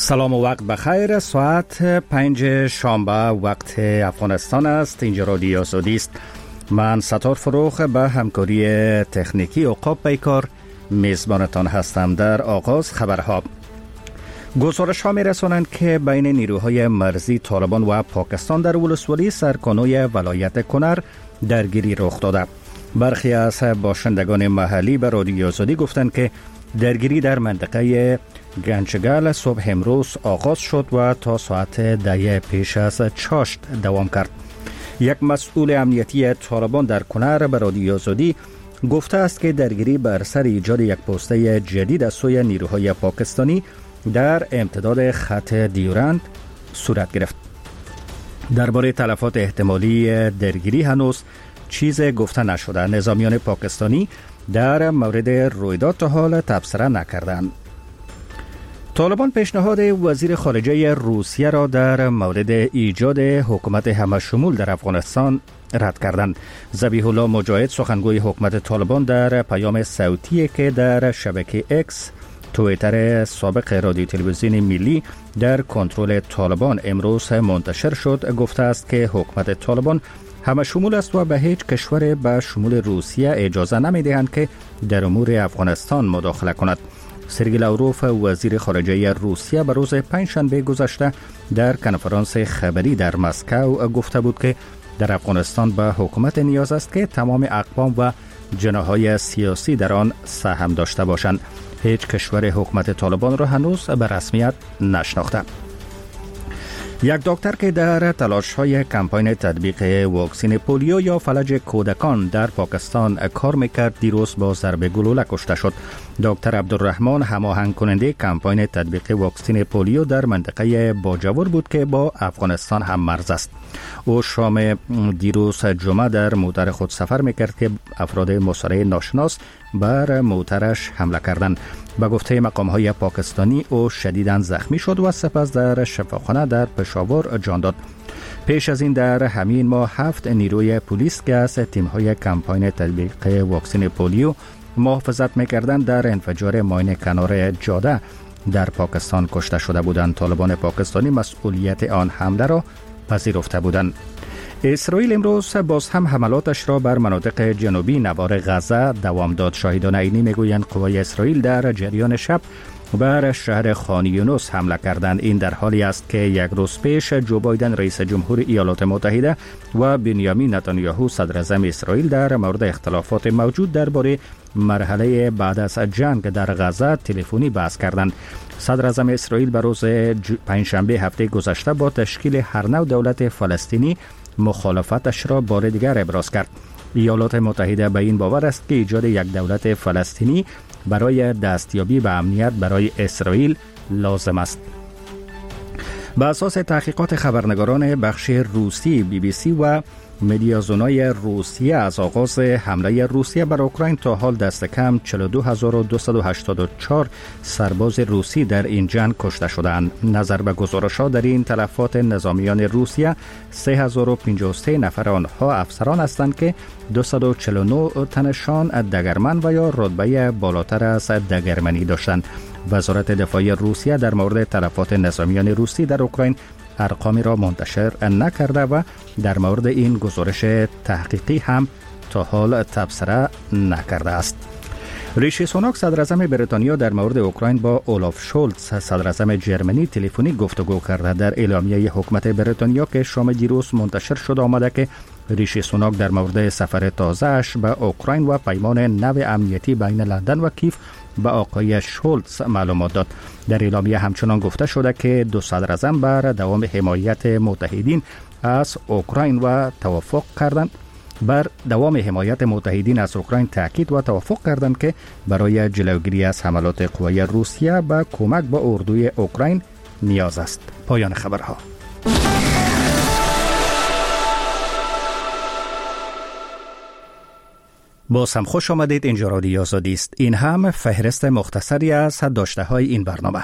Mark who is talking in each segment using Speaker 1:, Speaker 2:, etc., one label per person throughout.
Speaker 1: سلام و وقت بخیر. ساعت 5 شنبه وقت افغانستان است. اینجا رادیو آزادی است. من ستار فروخ به همکاری تکنیکی عقاب پیکار میزبانتان هستم. در آغاز خبرها. گزارش ها می رسانند که بین نیروهای مرزی طالبان و پاکستان در ولسوالی سرکانوی ولایت کنر درگیری رخ داده. برخی از باشندگان محلی به رادیو آزادی گفتند که درگیری در منطقه گنجگل صبح امروز آغاز شد و تا ساعت 10 پیش از چاشت دوام کرد. یک مسئول امنیتی طالبان در کنر به رادیو آزادی گفته است که درگیری بر سر ایجاد یک پوسته جدید از سوی نیروهای پاکستانی در امتداد خط دیورند صورت گرفت. درباره تلفات احتمالی درگیری هنوز چیز گفته نشده. نظامیان پاکستانی در مورد رویداد تا حال تبصره نکردند. طالبان پیشنهاد وزیر خارجه روسیه را در مورد ایجاد حکومت همه‌شمول در افغانستان رد کردند. ذبیح الله مجاهد سخنگوی حکومت طالبان در پیام صوتی که در شبکه اکس توییتر سابق رادیو تلویزیون ملی در کنترل طالبان امروز منتشر شد گفته است که حکومت طالبان همه شمول است و به هیچ کشور به شمول روسیه اجازه نمی‌دهند که در امور افغانستان مداخله کند. سرگئی لاوروف وزیر خارجه روسیه به روز پنجشنبه گذشته در کنفرانس خبری در مسکو گفته بود که در افغانستان به حکومت نیاز است که تمام اقوام و جناح‌های سیاسی در آن سهم داشته باشند. هیچ کشور حکومت طالبان را هنوز به رسمیت نشناخته. یک دکتر که در تلاش‌های کمپاین تطبیق واکسن پولیو یا فلج کودکان در پاکستان کار میکرد دیروز با ضرب گلوله کشته شد. دکتر عبدالرحمن هماهنگ کننده کمپاین تطبیق واکسن پولیو در منطقه باجور بود که با افغانستان هم مرز است. او شام دیروز جمعه در موتر خود سفر میکرد که افراد مسلح ناشناس بر موترش حمله کردند. به گفته مقام‌های پاکستانی او شدیداً زخمی شد و سپس در شفاخانه در پشاور جان داد. پیش از این در همین ماه 7 نیروی پلیس که از تیم‌های کمپاین تطبیق واکسن پولیو محافظت می‌کردند در انفجار ماین کنار جاده در پاکستان کشته شده بودند. طالبان پاکستانی مسئولیت آن حمله را پذیرفته بودند. اسرائیل امروز باز هم حملاتش را بر مناطق جنوبی نوار غزه دوام داد. شاهدان عینی میگویند قوای اسرائیل در جریان شب بر شهر خان یونس حمله کردند. این در حالی است که یک روز پیش جو بایدن رئیس جمهور ایالات متحده و بنیامین نتانیاهو صدر اعظم اسرائیل در مورد اختلافات موجود درباره مرحله بعد از جنگ در غزه تلفنی بحث کردند. صدر اعظم اسرائیل به روز پنجشنبه هفته گذشته با تشکیل هر نوع دولت فلسطینی مخالفتش را بار دیگر ابراز کرد. ایالات متحده به این باور است که ایجاد یک دولت فلسطینی برای دستیابی به امنیت برای اسرائیل لازم است. به اساس تحقیقات خبرنگاران بخش روسی BBC و مدیازونای روسیه از آغاز حمله روسیه بر اوکراین تا حال دست کم 42284 سرباز روسی در این جنگ کشته شدند. نظر به گزارش‌ها در این تلفات نظامیان روسیه 3053 نفر آنها افسران هستند که 249 تنشان دگرمن و یا رتبه بالاتر از دگرمنی داشتند. وزارت دفاع روسیه در مورد تلفات نظامیان روسی در اوکراین ارقامی را منتشر نکرده و در مورد این گزارش تحقیقی هم تا حال تبصره نکرده است. ریشی سوناک صدر اعظم بریتانیا در مورد اوکراین با اولاف شولتز صدر اعظم جرمنی تلفنی گفتگو کرده. در اعلامیه حکومت بریتانیا که شام دیروز منتشر شد آمده که ریشی سوناک در مورد سفر تازه‌اش به اوکراین و پیمان نو امنیتی بین لندن و کیف به آقای شولتز معلومات داد. در اعلامیه همچنان گفته شده که دو صدر اعظم بر دوام حمایت متحدین از اوکراین و توافق کردند بر دوام حمایت متحدین از اوکراین تاکید و توافق کردند که برای جلوگیری از حملات قوای روسیه به کمک با اردوی اوکراین نیاز است. پایان خبرها. باز هم خوش آمدید. اینجا رادیو آزادی است. این هم فهرست مختصری از داشته های این برنامه.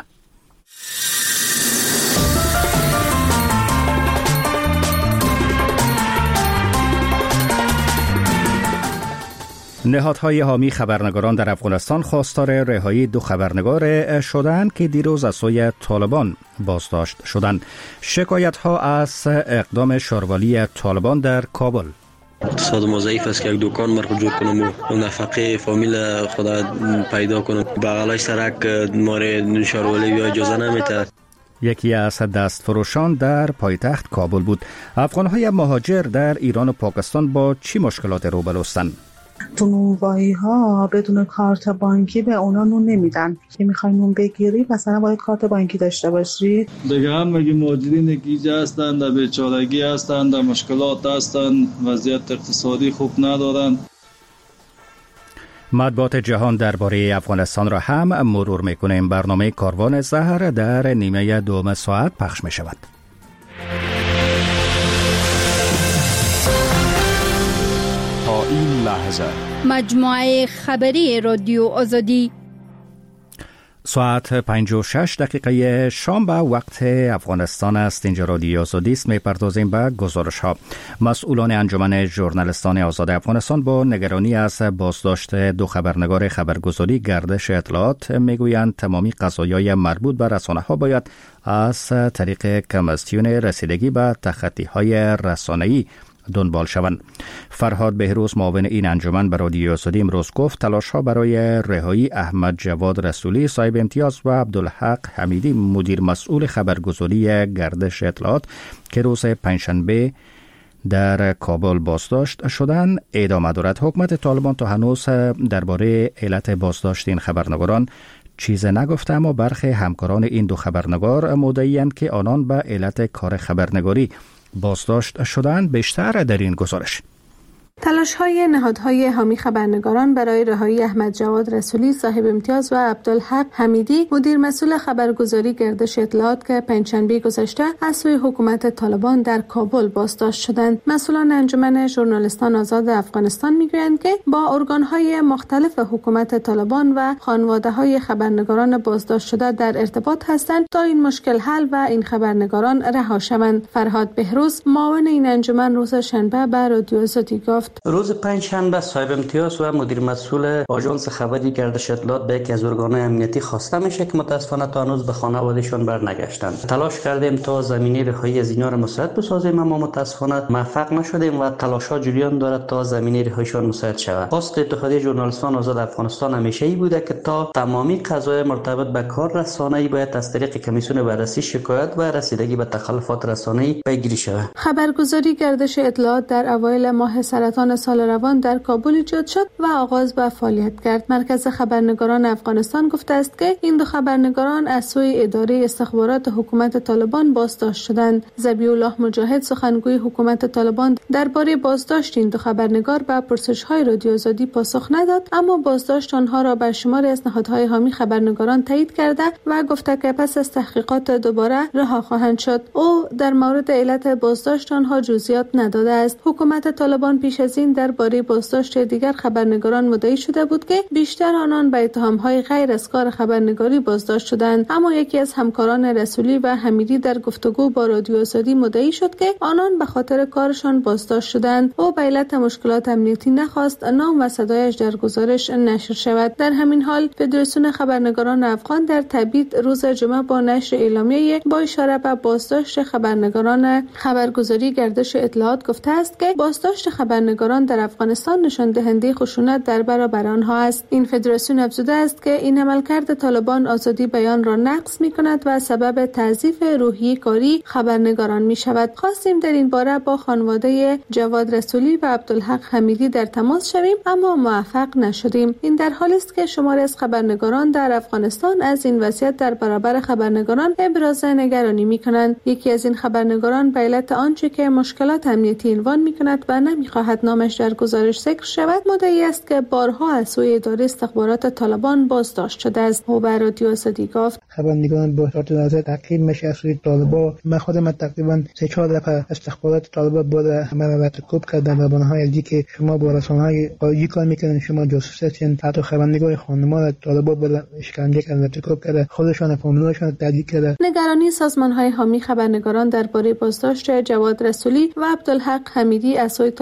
Speaker 1: نهادهای حامی خبرنگاران در افغانستان خواستار رهایی 2 خبرنگار شدند که دیروز از سوی طالبان بازداشت شدند. شکایت‌ها از اقدام شاروالی طالبان در کابل.
Speaker 2: اقتصاد ما ضعیف است که یک دکان مرا جور کنم و نفقه فامیل خدا پیدا کنم. بغلای سرک ما را شاروالی بیا اجازه نمیده.
Speaker 1: یکی از دستفروشان در پایتخت کابل بود. افغان‌های مهاجر در ایران و پاکستان با چی مشکلات روبرو هستند؟
Speaker 3: تو نونوایی ها بدون کارت بانکی به اونا نون نمیدن. که میخوای نون بگیری مثلا باید کارت بانکی داشته باشی.
Speaker 4: دیگه هم مگه مهاجرین گیجه هستند، در بیچارگی هستند، در مشکلات هستند، وضعیت اقتصادی خوب ندارند.
Speaker 1: مطبوعات جهان درباره افغانستان را هم مرور میکنیم. برنامه کاروان زهر در نیمه دوم ساعت پخش می شود.
Speaker 5: تا این لحظه
Speaker 6: مجموعه خبری رادیو آزادی
Speaker 1: ساعت 56 دقیقه شام به وقت افغانستان است. اینجا رادیو آزادی است. می‌پردازیم به گزارش ها. مسئولان انجمن ژورنالیستان آزاد افغانستان با نگرانی از بازداشت 2 خبرنگار خبرگزاری گردش اطلاعات میگویند تمامی قضایای مربوط به رسانه ها باید از طریق کمیسیون رسیدگی به تخطی‌های رسانه‌ای دنبال شوند. فرهاد بهروز معاون این انجمن به رادیو آزادی امروز گفت تلاش‌ها برای رهایی احمد جواد رسولی صاحب امتیاز و عبدالحق حمیدی مدیر مسئول خبرگزاری گردش اطلاعات که روز پنجشنبه در کابل بازداشت شدند ادامه دارد. حکومت طالبان تا هنوز درباره علت بازداشت این خبرنگاران چیز نگفته، اما برخی همکاران این 2 خبرنگار مدعی‌اند که آنان به علت کار خبرنگاری بازداشت شدند. بیشتر در این گزارش.
Speaker 7: تلاش‌های نهادهای حامی خبرنگاران برای رهایی احمد جواد رسولی صاحب امتیاز و عبدالحق حمیدی مدیر مسئول خبرگزاری گردش اطلاعات که پنجشنبه گذشته از سوی حکومت طالبان در کابل بازداشت شدند. مسئولان انجمن ژورنالیستان آزاد افغانستان میگویند که با ارگان‌های مختلف حکومت طالبان و خانواده‌های خبرنگاران بازداشت شده در ارتباط هستند تا این مشکل حل و این خبرنگاران رها شوند. فرهاد بهروز معاون این انجمن روز شنبه به رادیو آزادی گفت
Speaker 8: روز پنجشنبه صاحب امتیاز و مدیر مسئول آژانس خبری گردش اطلاعات به یکی از ارگان‌های امنیتی خواسته میشه که متاسفانه تا هنوز به خانواده‌شان برنگشتند. تلاش کردیم تا زمینه رهایی از اینا را مساعد بسازیم اما متاسفانه موفق نشدیم و تلاش‌ها جریان دارد تا زمینه رهاییشان مساعد شود. خواست اتحادیه ژورنالیستان آزاد افغانستان همیشه ای بوده که تا تمامی قضایا مرتبط به کار رسانه‌ای باید از طریق کمیسیون بررسی شکایت و رسیدگی به تخلفات رسانه‌ای پیگیری شود.
Speaker 7: خبرگزاری گردش اطلاعات در اوایل ماه سرطان سال روان در کابل ایجاد شد و آغاز به فعالیت کرد. مرکز خبرنگاران افغانستان گفته است که این 2 خبرنگاران از سوی اداره استخبارات حکومت طالبان بازداشت شدند. ذبیح الله مجاهد سخنگوی حکومت طالبان درباره بازداشت این 2 خبرنگار به پرسش‌های رادیو آزادی پاسخ نداد، اما بازداشت آنها را به شماری از نهادهای حامی خبرنگاران تایید کرده و گفته که پس از تحقیقات دوباره رها خواهند شد. او در مورد علت بازداشت آنها جزئیات نداده است. حکومت طالبان پیش از این درباره بازداشت دیگر خبرنگاران مدعی شده بود که بیشتر آنان به اتهام‌های غیر از کار خبرنگاری بازداشت شدند، اما یکی از همکاران رسولی و حمیدی در گفتگو با رادیو آزادی مدعی شد که آنان به خاطر کارشان بازداشت شدند. او به علت مشکلات امنیتی نخواست نام و صدایش در گزارش نشر شود. در همین حال فدراسیون خبرنگاران افغان در تبعید روز جمعه با نشر اعلامیه با اشاره به بازداشت خبرنگاران خبرگزاری گردش اطلاعات گفته است که بازداشت خبرنگاران در افغانستان نشان دهنده خشونت در برابر آنها است. این فدراسیون افزوده است که این عملکرد طالبان آزادی بیان را نقض می‌کند و سبب تضعیف روحیه کاری خبرنگاران می‌شود. خواستیم در این باره با خانواده جواد رسولی و عبدالحق حمیدی در تماس شویم اما موفق نشدیم. این در حالی است که شماری از خبرنگاران در افغانستان از این وضعیت در برابر خبرنگاران ابراز نگرانی می‌کنند. یکی از این خبرنگاران به علت آنچه که مشکلات امنیتی عنوان می‌کند و نمی‌خواهد نامش در گزارش ذکر شود مدعی است که بارها از سوی اداره استخبارات طالبان بازداشت شده است. او به رادیو آزادی گفت
Speaker 9: خبرنگاران با شرط نظر تعقیب میشه از سوی طالبان. من خودم تقریبا 3-4 دفعه استخبارات طالبان بوده همه را تکوب کردن و بناهای ازی که شما با رسانه‌های خارجی کار میکنین، شما جاسوس هستین. حتی خبرنگار خانما را طالبان بوده اشکنجه کردن، تکوب کرده، خودشان فامیلشان تهدید کرده.
Speaker 7: نگرانی سازمان‌های حامی خبرنگاران درباره بازداشت جواد رسولی و عبدالحق حمیدی از سوی طالبان در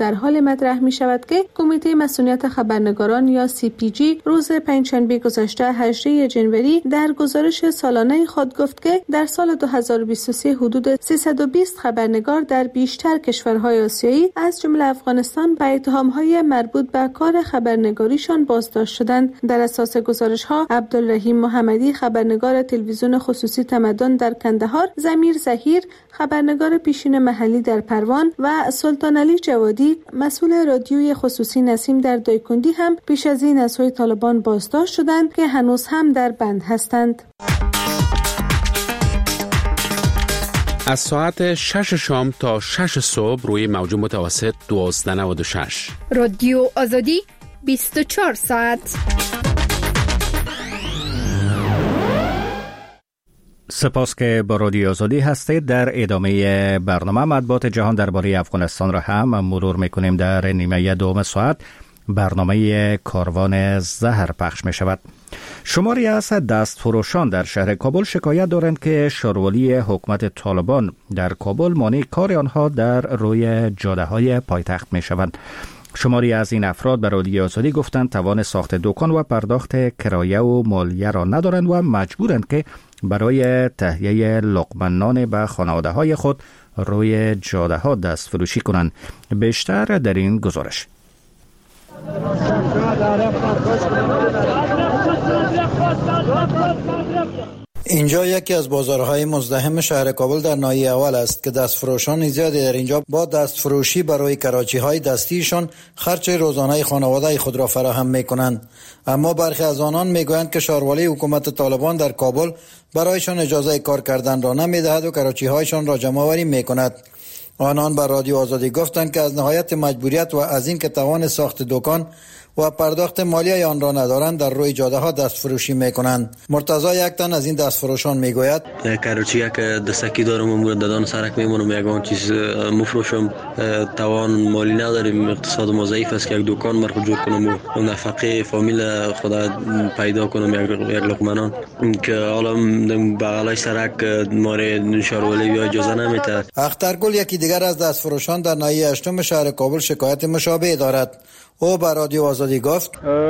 Speaker 7: در حال مطرح می شود که کمیته مسئولیت خبرنگاران یا CPG روز پنجشنبه گذشته 18 جنوری در گزارش سالانه خود گفت که در سال 2023 حدود 320 خبرنگار در بیشتر کشورهای آسیایی از جمله افغانستان به اتهام‌های مربوط به کار خبرنگاریشان بازداشت شدند. در اساس گزارش‌ها عبدالرحیم محمدی خبرنگار تلویزیون خصوصی تمدن در کندهار، ضمیر ظهیر خبرنگار پیشین محلی در پروان و سلطان علی جوادی مسئول رادیوی خصوصی نسیم در دایکندی هم پیش از این از سوی طالبان بازداشت شدند که هنوز هم در بند هستند.
Speaker 10: از ساعت 6 شام تا 6 صبح روی موج متوسط 1296
Speaker 6: رادیو آزادی 24 ساعت.
Speaker 1: سپاس که با رادیو آزادی هستید. در ادامه برنامه مطبوعات جهان درباره افغانستان را هم مرور میکنیم. در نیمه دوم ساعت برنامه کاروان زهر پخش می شود. شماری از دستفروشان در شهر کابل شکایت دارند که شاروالی حکومت طالبان در کابل مانع کار آنها در روی جاده های پایتخت می شوند. شماری از این افراد به رادیو آزادی گفتند توان ساخت دکان و پرداخت کرایه و مالیه را ندارند و مجبورند که برای تهیه لقمه نان به خانواده های خود روی جاده ها دست فروشی کنند. بیشتر در این گزارش.
Speaker 11: اینجا یکی از بازارهای مزدحم شهر کابل در ناحیه اول است که دستفروشان زیادی در اینجا با دستفروشی برای کراچی‌های دستیشان خرج روزانه خانواده خود را فراهم می‌کنند. اما برخی از آنان می‌گویند که شاروالی حکومت طالبان در کابل برایشان اجازه کار کردن را نمی‌دهد و کراچی‌هایشان را جمع‌آوری می‌کند. آنان بر رادیو آزادی گفتند که از نهایت مجبوریت و از این که توان ساخت دکان و پرداخت مالیه آن را ندارند در روی جاده ها دست فروشی میکنند. مرتضی یک تن از این دست فروشان میگوید
Speaker 2: کراچی یک دستکی دارم و دادان سرک میمونم یگان چیز مفروشم توان مالی نداریم. اقتصاد ما ضعیف است که یک دکان مرا جور کنم و نفقه فامیل خدا پیدا کنم یک لقمه که حالا بغلای سرک ماره شاروالی بیا اجازه نمیده.
Speaker 11: اخترگل یکی دیگر از دست فروشان در ناحیه هشتم شهر کابل شکایت مشابه دارد. او بر رادیو آزادی گفت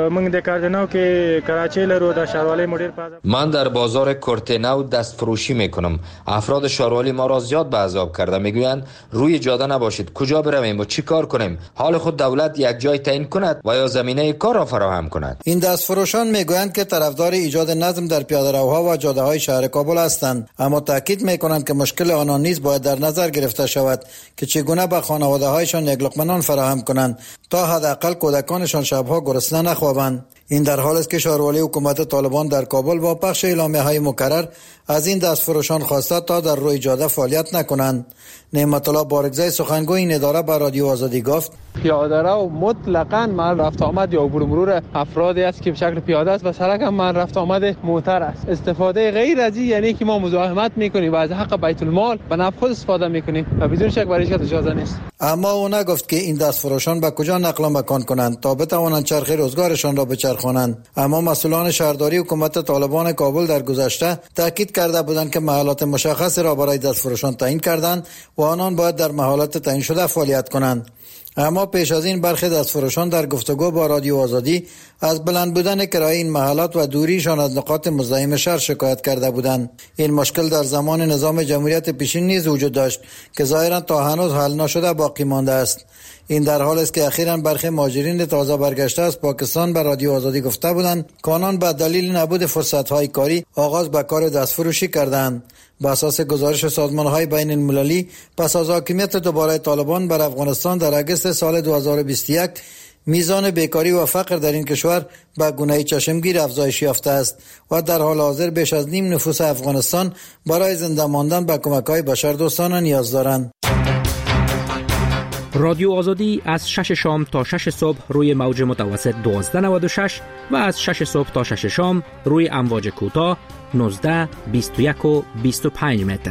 Speaker 12: من در بازار کورتنو دست فروشی میکنم. افراد شاروالی ما را زیاد به عذاب کرده، میگویند روی جاده نباشید، کجا برویم و چی کار کنیم؟ حال خود دولت یک جای تعیین کند و یا زمینه کار را فراهم کند.
Speaker 11: این دست فروشان میگویند که طرفدار ایجاد نظم در پیاده‌روها و جاده های شهر کابل هستند، اما تاکید میکنند که مشکل آنان نیز باید در نظر گرفته شود که چگونه به خانواده هایشان یک لقمه نان فراهم کنند تا حداقل کودکانشان شبها گرسنه نخوابند. این در حال است که شاروالی حکومت طالبان در کابل با پخش اعلامیه‌های مکرر از این دستفروشان خواسته تا در روی جاده فعالیت نکنند. نعمت الله بارگزای سخنگوی این اداره بر رادیو آزادی گفت
Speaker 13: پیاده‌رو مطلقاً محل رفت آمد یا عبور مرور افرادی است که به شکل پیاده است و سرک هم محل رفت آمد موتر است. استفاده غیر از این یعنی که ما مزاحمت میکنیم و از حق بیت المال به نفع خود استفاده میکنیم و بدون شک برای هیچ اجازه نیست.
Speaker 11: اما او نگفت که این دستفروشان به کجا نقل و مکان کنند تا بتوانند چرخ روزگارشان را بچرخانند. اما مسئولان شهرداری حکومت طالبان کابل در گذشته تاکید کرده بودند که محلات مشخص را برای دستفروشان تعیین کردند و آنان باید در محلات تعیین شده فعالیت کنند. اما پیش از این برخی دستفروشان در گفتگو با رادیو آزادی از بلند بودن کرایه این محلات و دوریشان از نقاط مزاحم شهر شکایت کرده بودند. این مشکل در زمان نظام جمهوریت پیشین نیز وجود داشت که ظاهرا تا هنوز حل نشده باقی مانده است. این در حال است که اخیراً برخی مهاجرین تازه برگشته از پاکستان به رادیو آزادی گفته بودند که آنان به دلیل نبود فرصت‌های کاری آغاز به کار دستفروشی کردند. بر اساس گزارش سازمان‌های بین المللی پس از حاکمیت دوباره طالبان بر افغانستان در اگست سال 2021 میزان بیکاری و فقر در این کشور به گونه چشمگیر افزایش یافته است و در حال حاضر بیش از نیم نفوس افغانستان برای زنده ماندن به کمک‌های بشردوستانه نیاز دارند.
Speaker 14: رادیو آزادی از 6 شام تا 6 صبح روی موج متوسط 1296 و از 6 صبح تا 6 شام روی امواج کوتاه 19، 21 و 25 متر.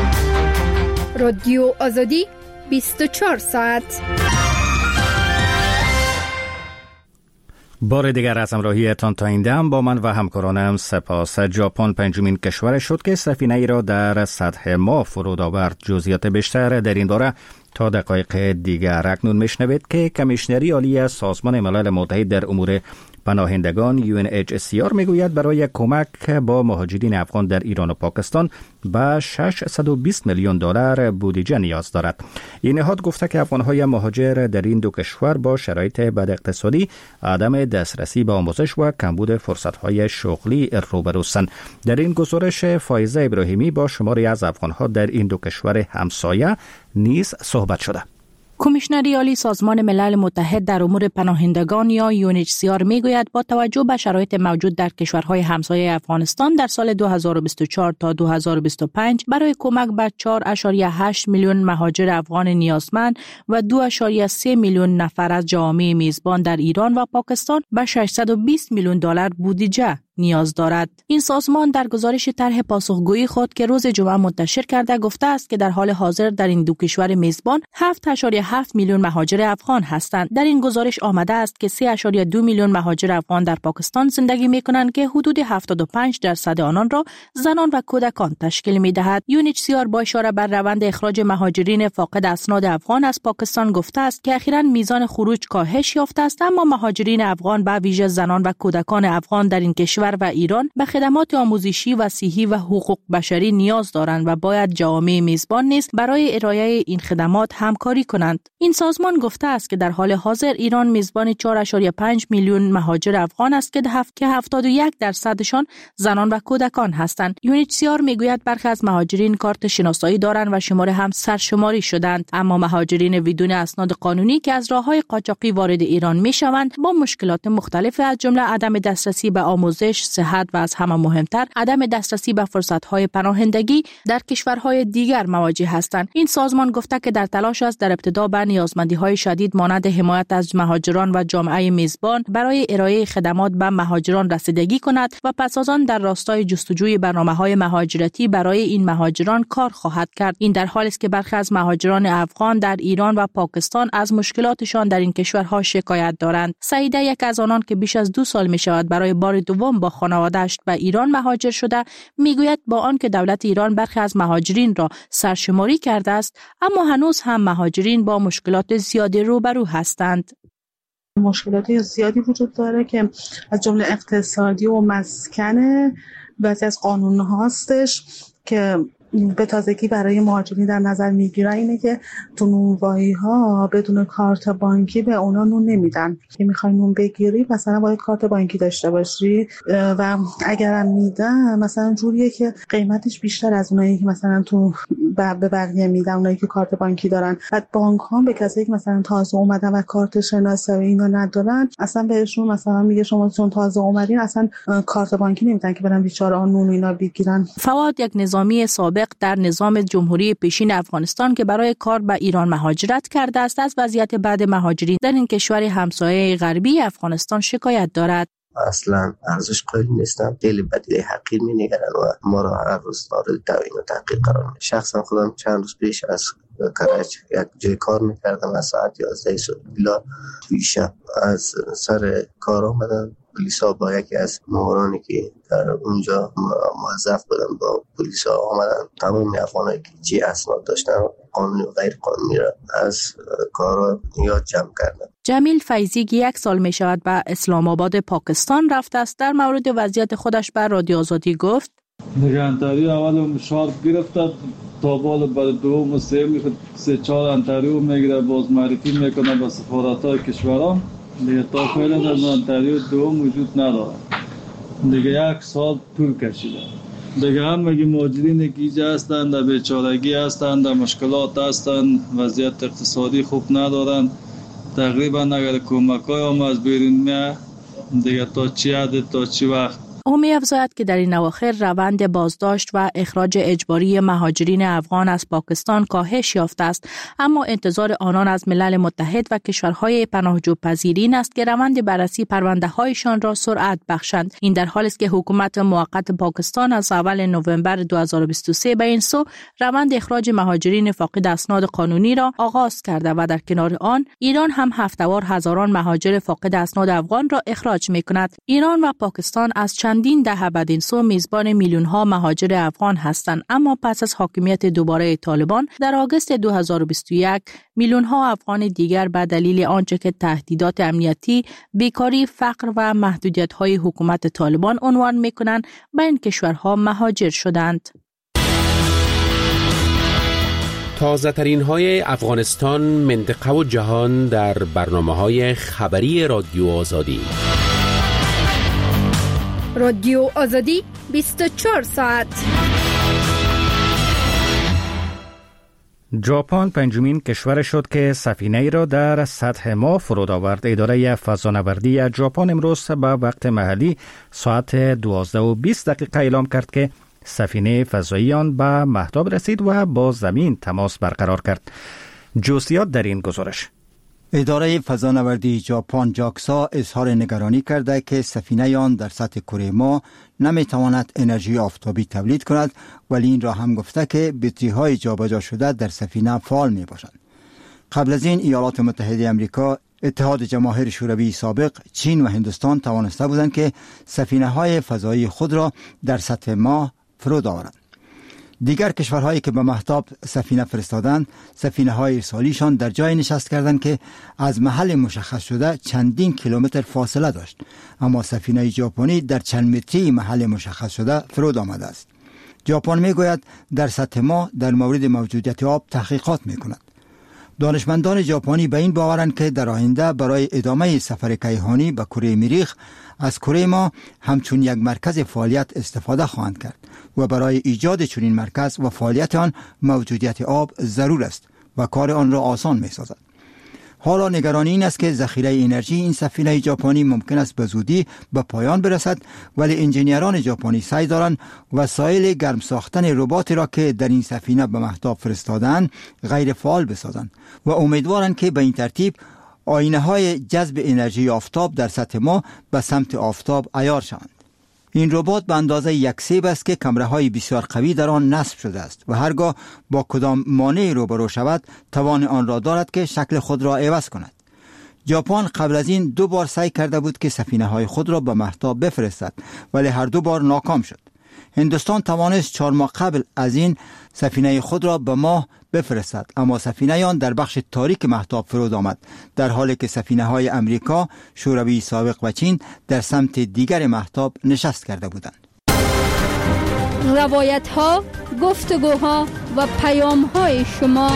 Speaker 6: رادیو آزادی 24 ساعت.
Speaker 1: بار دیگر از همراهیتان تا این دم با من و همکارانم سپاس. ژاپن پنجمین کشور شد که سفینه ای را در سطح ماه فرود آورد. جزئیات بیشتر در این باره تا دقایق دیگر اکنون میشنوید که کمیشنری عالی سازمان ملل متحد در امور پناهندگان UNHCR میگوید برای کمک با مهاجرین افغان در ایران و پاکستان به 620 میلیون دلار بودجه نیاز دارد. این نهاد گفته که افغان‌های مهاجر در این دو کشور با شرایط بد اقتصادی، عدم دسترسی به آموزش و کمبود فرصت‌های شغلی روبروستند. در این گزارش فایزه ابراهیمی با شماری از افغان‌ها در این دو کشور همسایه نیز صحبت شده.
Speaker 15: کمیشنری عالی سازمان ملل متحد در امور پناهندگان یا UNHCR میگوید با توجه به شرایط موجود در کشورهای همسایه افغانستان در سال 2024 تا 2025 برای کمک به 4.8 میلیون مهاجر افغان نیازمند و 2.3 میلیون نفر از جوامع میزبان در ایران و پاکستان به 620 میلیون دلار بودجه نیاز دارد. این سازمان در گزارش طرح پاسخگویی خود که روز جمعه منتشر کرده گفته است که در حال حاضر در این دو کشور میزبان 7.7 میلیون مهاجر افغان هستند. در این گزارش آمده است که 3.2 میلیون مهاجر افغان در پاکستان زندگی می‌کنند که حدود 75% آنان را زنان و کودکان تشکیل می‌دهد. UNHCR با اشاره بر روند اخراج مهاجرین فاقد اسناد افغان از پاکستان گفته است که اخیراً میزان خروج کاهش یافته است، اما مهاجرین افغان به ویژه زنان و کودکان افغان در این کشور و ایران به خدمات آموزشی و صحی و حقوق بشری نیاز دارند و باید جوامع میزبان نیز برای ارائه این خدمات همکاری کنند. این سازمان گفته است که در حال حاضر ایران میزبان 4.5 میلیون مهاجر افغان است که 71% زنان و کودکان هستند. UNHCR میگوید برخی از مهاجرین کارت شناسایی دارند و شماره هم سرشماری شدند، اما مهاجرین بدون اسناد قانونی که از راههای قاچاقی وارد ایران میشوند با مشکلات مختلف از جمله عدم دسترسی به آموزش، صحت و از همه مهمتر عدم دسترسی به فرصت‌های پناهندگی در کشورهای دیگر مواجه هستند. این سازمان گفته که در تلاش است در ابتدا به نیازمندی‌های شدید مانند حمایت از مهاجران و جامعه میزبان برای ارائه خدمات به مهاجران رسیدگی کند و پس از آن در راستای جستجوی برنامه‌های مهاجرتی برای این مهاجران کار خواهد کرد. این در حالی است که برخی از مهاجران افغان در ایران و پاکستان از مشکلاتشان در این کشورها شکایت دارند. سعیده یک از آنان که بیش از 2 سال می‌شود برای بار دوم با خانواده‌اش به ایران مهاجر شده میگوید با آنکه دولت ایران برخی از مهاجرین را سرشماری کرده است، اما هنوز هم مهاجرین با مشکلات زیادی روبرو هستند.
Speaker 3: مشکلات زیادی وجود داره که از جمله اقتصادی و مسکن، بعضی از قانون هستش که به تازگی برای مهاجرین در نظر میگیرن اینه که تو نونوایی‌ها بدون کارت بانکی به اونا نون نمیدن. که میخوای نون بگیری مثلا باید کارت بانکی داشته باشی و اگرم میدن مثلا جوریه که قیمتش بیشتر از اونایی که مثلا تو به بقیه میدن، اونایی که کارت بانکی دارن. بعد بانک ها به کسایی که مثلا تازه اومدن و کارت شناسایی اینا ندارن اصلا بهشون مثلا میگه شما چون تازه اومدین اصلا کارت بانکی نمیدن که برن بیچاره نون اینا بگیرن.
Speaker 15: فواد یک نظامی سابق در نظام جمهوری پیشین افغانستان که برای کار به ایران مهاجرت کرده است از وضعیت بعد مهاجرین در این کشور همسایه غربی افغانستان شکایت دارد.
Speaker 16: اصلا ارزش قائل نیستم، خیلی بدیده حقیر می‌نگرن و ما را هر روز دارد توهین و تحقیر قرار میدن. شخصا خودم چند روز پیش از کرج یک جای کار میکردم، از ساعت 11 صبح بلا توی شب از سر کار آمدن پلیسا با یکی از مامورانی که در اونجا موظف بودن با پلیسا آمدن تمام افغانایی که چی اسناد داشتن قانونی و غیر قانونی را از کارا یاد جمع کردن.
Speaker 15: جمیل فیضی که 1 سال می شود به اسلام آباد پاکستان رفته است در مورد وضعیت خودش به رادیو آزادی گفت:
Speaker 4: نگهداری اول شارت گرفته تا بالا بعد دوم و سوم 3-4 انتریو میگیره، باز معرفی میکنه به سفارت‌های کشورها دیگه. تا فعلا در انتریو دوم وجود نداره دیگه. 1 سال طول کشیده دیگه. همه مهاجرین که اینجا هستند در بیچارگی هستند، در مشکلات هستند، وضعیت اقتصادی خوب ندارند. تقریبا اگر کمک‌های هم از بیرون میاد دیگه تا چی حد تا چی وقت
Speaker 15: او می‌افزاید که در این اواخر روند بازداشت و اخراج اجباری مهاجرین افغان از پاکستان کاهش یافته است، اما انتظار آنان از ملل متحد و کشورهای پناهجو پذیرین است که روند بررسی پرونده‌هایشان را سرعت بخشند. این در حالی است که حکومت موقت پاکستان از اول نوامبر 2023 به این سو روند اخراج مهاجرین فاقد اسناد قانونی را آغاز کرده و در کنار آن ایران هم هفته‌وار هزاران مهاجر فاقد اسناد افغان را اخراج می‌کند. ایران و پاکستان از چندین دهه بعد این سو میزبان میلیون‌ها مهاجر افغان هستند، اما پس از حاکمیت دوباره طالبان در آگوست 2021 میلیون‌ها افغان دیگر به دلیل آنچه که تهدیدات امنیتی، بیکاری، فقر و محدودیت‌های حکومت طالبان عنوان می‌کنند به این کشورها مهاجر شدند.
Speaker 10: تازه ترین های افغانستان، منطقه و جهان در برنامه‌های خبری رادیو آزادی.
Speaker 6: رادیو آزادی 24 ساعت.
Speaker 1: ژاپن پنجمین کشور شد که سفینه‌ای را در سطح ماه فرود آورد. اداره فضانوردی ژاپن امروز به وقت محلی ساعت 12:20 اعلام کرد که سفینه فضایی آن به مهتاب رسید و با زمین تماس برقرار کرد. جزئیات در این گزارش.
Speaker 17: اداره فضانوردی ژاپن جاکسا اظهار نگرانی کرده که سفینه آن در سطح کره ماه نمیتواند انرژی آفتابی تولید کند، ولی این را هم گفته که بطری‌های جابجا شده در سفینه فعال می باشند. قبل از این ایالات متحده آمریکا، اتحاد جماهیر شوروی سابق، چین و هندوستان توانسته بودند که سفینه‌های فضایی خود را در سطح ماه فرود آورند. دیگر کشورهایی که به مهتاب سفینه فرستادند، سفینه‌های ارسالیشان در جای نشست کردند که از محل مشخص شده چندین کیلومتر فاصله داشت، اما سفینه ژاپنی در چند متری محل مشخص شده فرود آمده است. ژاپن میگوید در سطح ماه در مورد موجودیت آب تحقیقات میکند. دانشمندان ژاپنی به این باورند که در آینده برای ادامه سفر کیهانی به کره مریخ از کره ما همچون یک مرکز فعالیت استفاده خواهند کرد و برای ایجاد چنین مرکز و فعالیت آن موجودیت آب ضرور است و کار آن را آسان می سازد. حالا نگرانی این است که ذخیره انرژی این سفینه ژاپنی ممکن است به زودی به پایان برسد، ولی انجینیران ژاپنی سعی دارند وسایل گرم ساختن رباتی را که در این سفینه به مهتاب فرستادند غیر فعال بسازند و امیدوارند که به این ترتیب آینه‌های جذب انرژی آفتاب در سطح ماه به سمت آفتاب عیار شوند. این ربات به اندازه یک سیب است که کمره‌های بسیار قوی در آن نصب شده است و هرگاه با کدام مانعی روبرو شود توان آن را دارد که شکل خود را عوض کند. ژاپن قبل از این 2 بار سعی کرده بود که سفینه‌های خود را به مهتاب بفرستد، ولی هر 2 بار ناکام شد. هندوستان توانست 4 ماه قبل از این سفینه خود را به ماه بفرستد، اما سفینه آن در بخش تاریک مهتاب فرود آمد، در حالی که سفینه‌های امریکا، شوروی سابق و چین در سمت دیگر مهتاب نشست کرده بودند.
Speaker 6: روایت‌ها، گفتگوها و پیام‌های شما.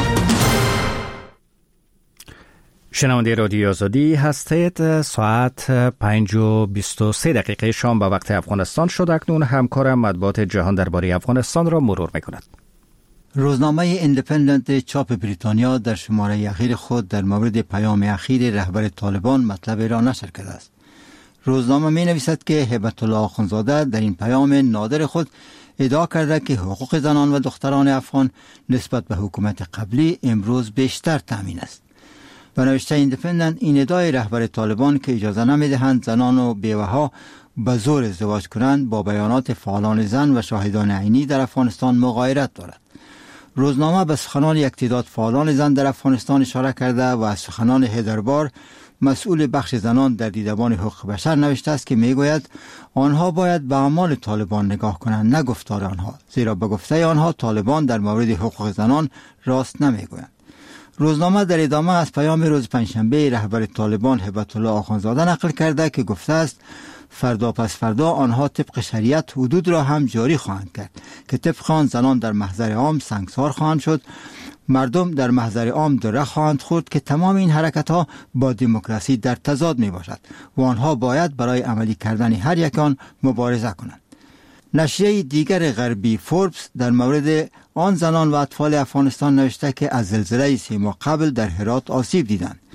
Speaker 1: شنونده رادیو آزادی هستید. ساعت 5:23 شام به وقت افغانستان شد. اکنون همکارم مطبوعات جهان درباره افغانستان را مرور می‌کند.
Speaker 17: روزنامه ایندیپندنت چاپ بریتانیا در شماره اخیر خود در مورد پیام اخیر رهبر طالبان مطلب را نشر کرده است. روزنامه می نویسد که هیبت الله آخوندزاده در این پیام نادر خود ادعا کرده که حقوق زنان و دختران افغان نسبت به حکومت قبلی امروز بیشتر تامین است. به نوشته ایندیپندنت، این ادعای رهبر طالبان که اجازه نمیدهند زنان و بیوه‌ها به زور ازدواج کنند با بیانات فعالان زن و شاهدان عینی در افغانستان مغایرت دارد. روزنامه به سخنان یک تعداد فعالان زن در افغانستان اشاره کرده و از سخنان هیدربار، مسئول بخش زنان در دیدبان حقوق بشر، نوشته است که میگوید آنها باید به اعمال طالبان نگاه کنند، نه گفتار آنها، زیرا به گفته آنها طالبان در مورد حقوق زنان راست نمیگویند. روزنامه در ادامه از پیام روز پنجشنبه رهبر طالبان هیبت الله آخوندزاده نقل کرده که گفته است فردا پس فردا آنها طبق شریعت حدود را هم جاری خواهند کرد که طبق آن زنان در محضر عام سنگسار خواهند شد، مردم در محضر عام دره خواهند خورد که تمام این حرکت ها با دموکراسی در تضاد می باشد و آنها باید برای عملی کردن هر یک آن مبارزه کنند. نشریه دیگر غربی فوربس در مورد آن زنان و اطفال افغانستان نوشته که از زلزله 3 ماه قبل در هرات آسیب دیدند.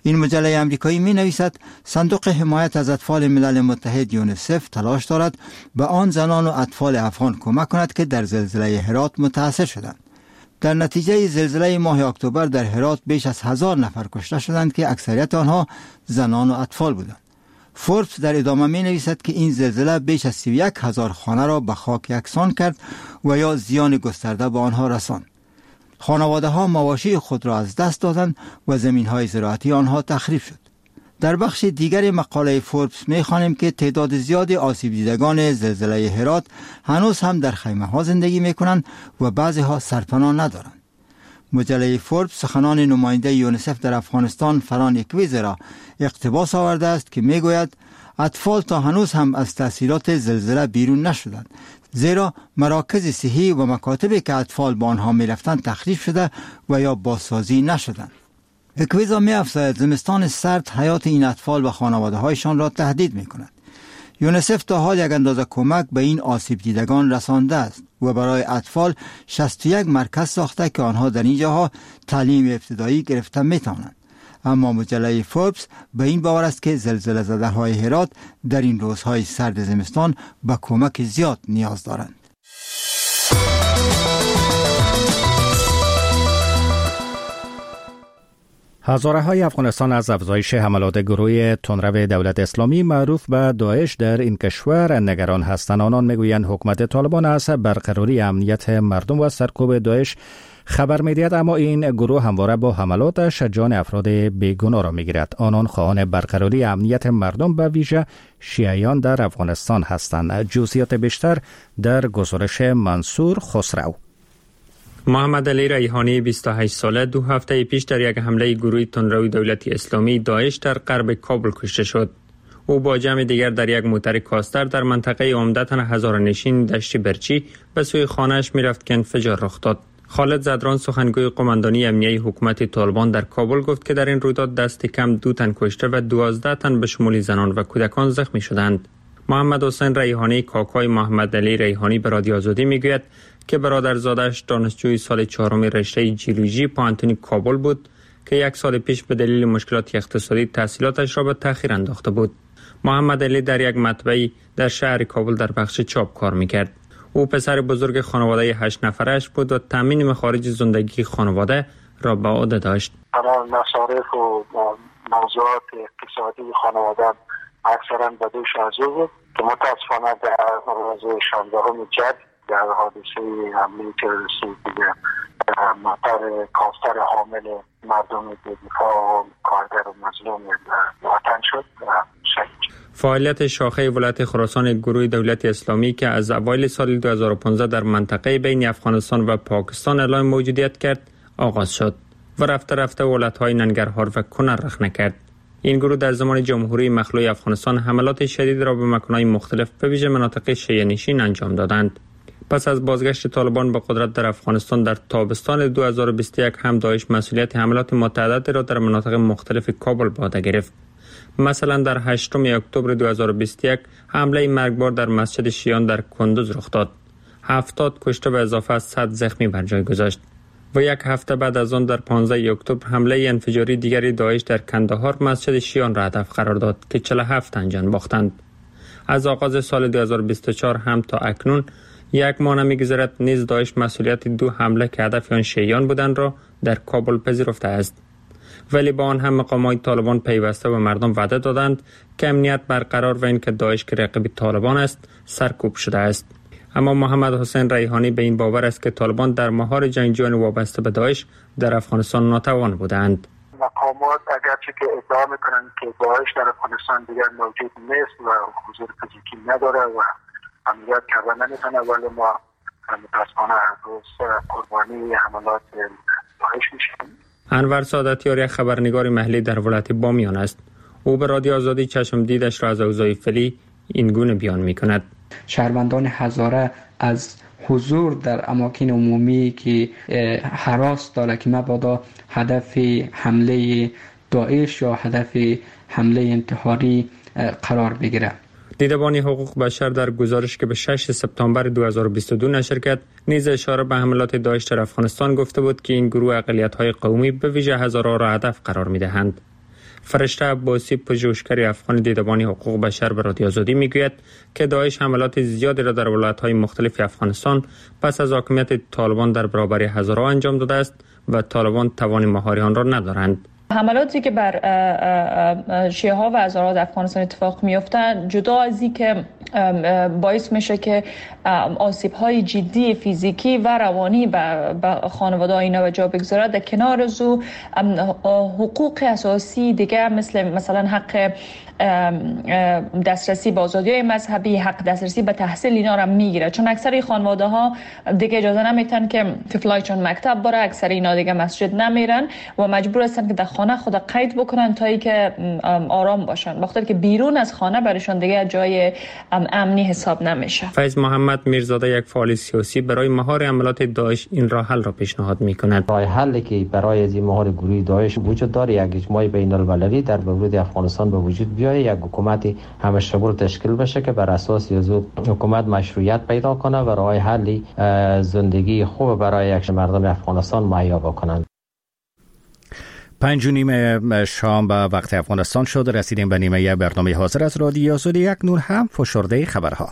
Speaker 17: این مجله امریکایی می نویسد صندوق حمایت از اطفال ملل متحد یونیسف تلاش دارد به آن زنان و اطفال افغان کمک کند که در زلزله هرات متاثر شدند. در نتیجه زلزله ماه اکتبر در هرات بیش از 1000 نفر کشته شدند که اکثریت آنها زنان و اطفال بودند. فوربس در ادامه می نویسد که این زلزله بیش از 31000 خانه را به خاک یکسان کرد و یا زیان گسترده به آنها رساند. خانواده ها مواشی خود را از دست دادند و زمین های زراعتی آنها تخریب شد. در بخش دیگر مقاله فوربس می خوانیم که تعداد زیاد آسیب دیدگان زلزله هرات هنوز هم در خیمه ها زندگی می کنند و بعضی ها سرپناه ندارند. مجله فوربس سخنان نماینده یونیسف در افغانستان فران اکویز را اقتباس آورده است که می گوید اطفال تا هنوز هم از تأثیرات زلزله بیرون نشدند، زیرا مراکز صحی و مکاتبی که اطفال با آنها می رفتند تخریب شده و یا بازسازی نشدند. اکویزا می افزاید زمستان سرد حیات این اطفال و خانواده هایشان را تهدید می کند. یونیسف تا حال یک اندازه کمک به این آسیب دیدگان رسانده است و برای اطفال 61 مرکز ساخته که آنها در این جاها تعلیم ابتدایی گرفته می توانند. اما مجله فوربس به این باور است که زلزله زده های هرات در این روزهای سرد زمستان به کمک زیاد نیاز دارند.
Speaker 1: هزاره های افغانستان از افزایش حملات گروه تندرو دولت اسلامی معروف به داعش در این کشور نگران هستند. آنان میگویند حکومت طالبان از برقراری امنیت مردم و سرکوب داعش خبر می‌دهد، اما این گروه همواره با حملاتش جان افراد بیگناه را می‌گیرد. آنان خواهان برقراری امنیت مردم به ویژه شیعیان در افغانستان هستند. جزئیات بیشتر در گزارش منصور خسرو.
Speaker 18: محمد علی ریحانی 28 ساله 2 هفته پیش در یک حمله گروه تندرو دولت اسلامی داعش در غرب کابل کشته شد. او با جمع دیگر در یک موتر کاستر در منطقه عمدتاً هزاره‌نشین دشت برچی به سوی خانه‌اش می‌رفت که انفجار رخ داد. خالد زدران سخنگوی قماندانی امنیتی حکومت طالبان در کابل گفت که در این رویداد دست کم 2 تن کشته و 12 تن به شمول زنان و کودکان زخمی شدند. محمد حسین ریحانی کاکای محمد علی ریحانی به رادیو آزادی میگوید که برادرزادش دانشجوی سال 4 رشته جیولوژی پانتونی کابل بود که 1 سال پیش به دلیل مشکلات اقتصادی تحصیلاتش را به تأخیر انداخته بود. محمد علی در یک مطبعی در شهر کابل در بخش چاپ کار میکرد. او پسر بزرگ خانواده 8 نفرش بود و تامین مخارج زندگی خانواده را به عهده داشت.
Speaker 19: تمام مصارف و موضوعات اقتصادی خانواده اکثرا به دوش از او بود که متاسفانه در روز 16 جد در حادثه حمله تروریستی دیگه موتر کاستر حامل مردم دفاع و کارگر و مظلوم وطن شد و شهید.
Speaker 18: فعالیت شاخه ولایت خراسان گروه دولت اسلامی که از اوایل سال 2015 در منطقه بین افغانستان و پاکستان اعلام موجودیت کرد آغاز شد و رفته رفته ولایت‌های ننگرهار و کنر رخنه کرد. این گروه در زمان جمهوری مخلوع افغانستان حملات شدید را به مکان‌های مختلف به ویژه مناطق شیعه نشین انجام دادند. پس از بازگشت طالبان به قدرت در افغانستان در تابستان 2021 هم داعش مسئولیت حملات متعدد را در مناطق مختلف کابل به عهده گرفت. مثلا در 8 اکتبر 2021 حمله مرگبار در مسجد شیعیان در کندوز رخ داد. 70 کشته و اضافه از 100 زخمی بر جای گذاشت. و 1 هفته بعد از آن در 15 اکتبر حمله انفجاری دیگری داعش در کندهار مسجد شیعیان را هدف قرار داد که 47 تن جان باختند. از آغاز سال 2024 هم تا اکنون 1 ماه نمی‌گذرد نیز داعش مسئولیت 2 حمله که هدف آن شیعیان بودند را در کابل پذیرفته است. ولی با آن هم مقامات طالبان پیوسته به مردم وعده دادند که امنیت برقرار و اینکه داعش که رقیب طالبان است سرکوب شده است. اما محمد حسین ریحانی به این باور است که طالبان در مهار جنگجویان وابسته به داعش در افغانستان ناتوان بودند.
Speaker 19: مقامات اگرچه که ادعا میکنند که داعش در افغانستان دیگر موجود نیست و حضور فیزیکی نداره و امنیت کردن نمیتونه، ولی ما متاسفانه هر روز قربانی حملات داعش میشیم.
Speaker 18: انور سعادتیار یک خبرنگار محلی در ولایت بامیان است. او به رادیو آزادی چشم دیدش را از اوضاع فعلی این گونه بیان میکند.
Speaker 20: شهروندان هزاره از حضور در اماکن عمومی که هراس داره که مبادا هدف حمله داعش یا هدف حمله انتحاری قرار بگیره.
Speaker 18: دیدبان حقوق بشر در گزارش که به 6 سپتامبر 2022 نشر کرد نیز اشاره به حملات داعش در افغانستان گفته بود که این گروه اقلیت‌های قومی به ویژه هزاره را هدف قرار می‌دهند. فرشته عباسی پژوهشگر افغان دیدبان حقوق بشر به رادیو آزادی میگوید که داعش حملات زیادی را در ولایت‌های مختلف افغانستان پس از حاکمیت طالبان در برابر هزارها انجام داده است و طالبان توان مهاری آن را ندارند.
Speaker 21: حملاتی که بر شیعه ها و هزارات افغانستان اتفاق میفته، جدا از این که باعث میشه که آسیب های جدی فیزیکی و روانی به خانواده اینا و جا بگذاره، در کنار از او حقوق اساسی دیگه مثلا حق دسترسی به آزادی‌های مذهبی، حق دسترسی به تحصیل اینا رو میگیره، چون اکثر خانواده ها دیگه اجازه نمیتن که طفلایشون مکتب بره، اکثر اینا دیگه مسجد نمیرن و مجبور هستن که در خانه خود قید بکنن تا اینکه آرام باشن، وقتی که بیرون از خانه برایشون دیگه جای امنی حساب نمیشه.
Speaker 18: فیض محمد میرزاده، یک فعال سیاسی، برای مهار عملیات داعش این راه حل را پیشنهاد میکند.
Speaker 22: راه حلی که برای از مهار گروه داعش وجود داره، یک اجماع بین المللی در مورد افغانستان به وجود بیاید، یک حکومت همه شمول تشکیل بشه که بر اساس از حکومت مشروعیت پیدا کنه و راه حلی زندگی خوب برای یک مردم افغانستان مهیا بکنند.
Speaker 1: 5:30 شام به وقت افغانستان شد. رسیدیم به نیمه برنامه حاضر از رادیو آزادی. اکنون هم فشرده خبرها.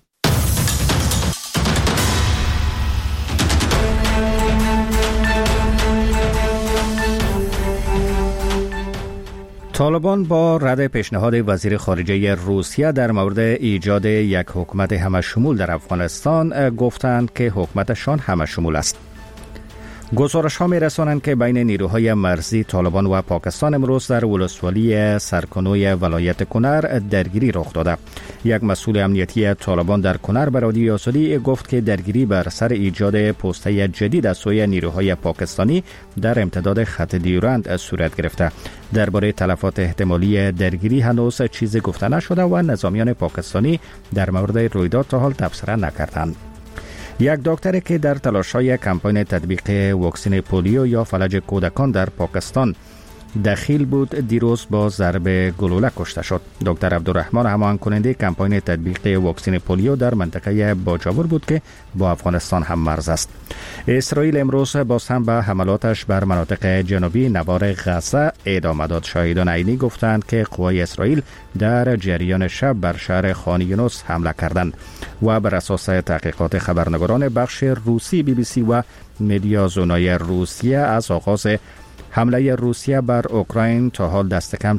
Speaker 1: طالبان با رد پیشنهاد وزیر خارجه روسیه در مورد ایجاد یک حکومت همه‌شمول در افغانستان گفتند که حکومتشان همه‌شمول است. گزارش‌ها می‌رسانند که بین نیروهای مرزی طالبان و پاکستان امروز در ولسوالی سرکنوی ولایت کنر درگیری رخ داده. یک مسئول امنیتی طالبان در کنر به رادیو آزادی گفت که درگیری بر سر ایجاد پسته جدید از سوی نیروهای پاکستانی در امتداد خط دیورند صورت گرفته. درباره تلفات احتمالی درگیری هنوز چیزی گفته نشده و نظامیان پاکستانی در مورد رویداد تا حال تبصره نکردند. یک دکتری که در تلاش‌های کمپاین تطبیق واکسن پولیو یا فلج کودکان در پاکستان دخیل بود، دیروز با ضرب گلوله کشته شد. دکتر عبدالرحمن هماهنگ کننده کمپاین تطبیق واکسن پولیو در منطقه باجاور بود که با افغانستان هم مرز است. اسرائیل امروز باز هم به حملاتش بر مناطق جنوبی نوار غزه ادامه داد. شاهدان عینی گفتند که قوای اسرائیل در جریان شب بر شهر خان یونس حمله کردند و بر اساس تحقیقات خبرنگاران بخش روسی BBC و مدیازونای روسیه از آغاز حمله روسیه بر اوکراین تا حال دست کم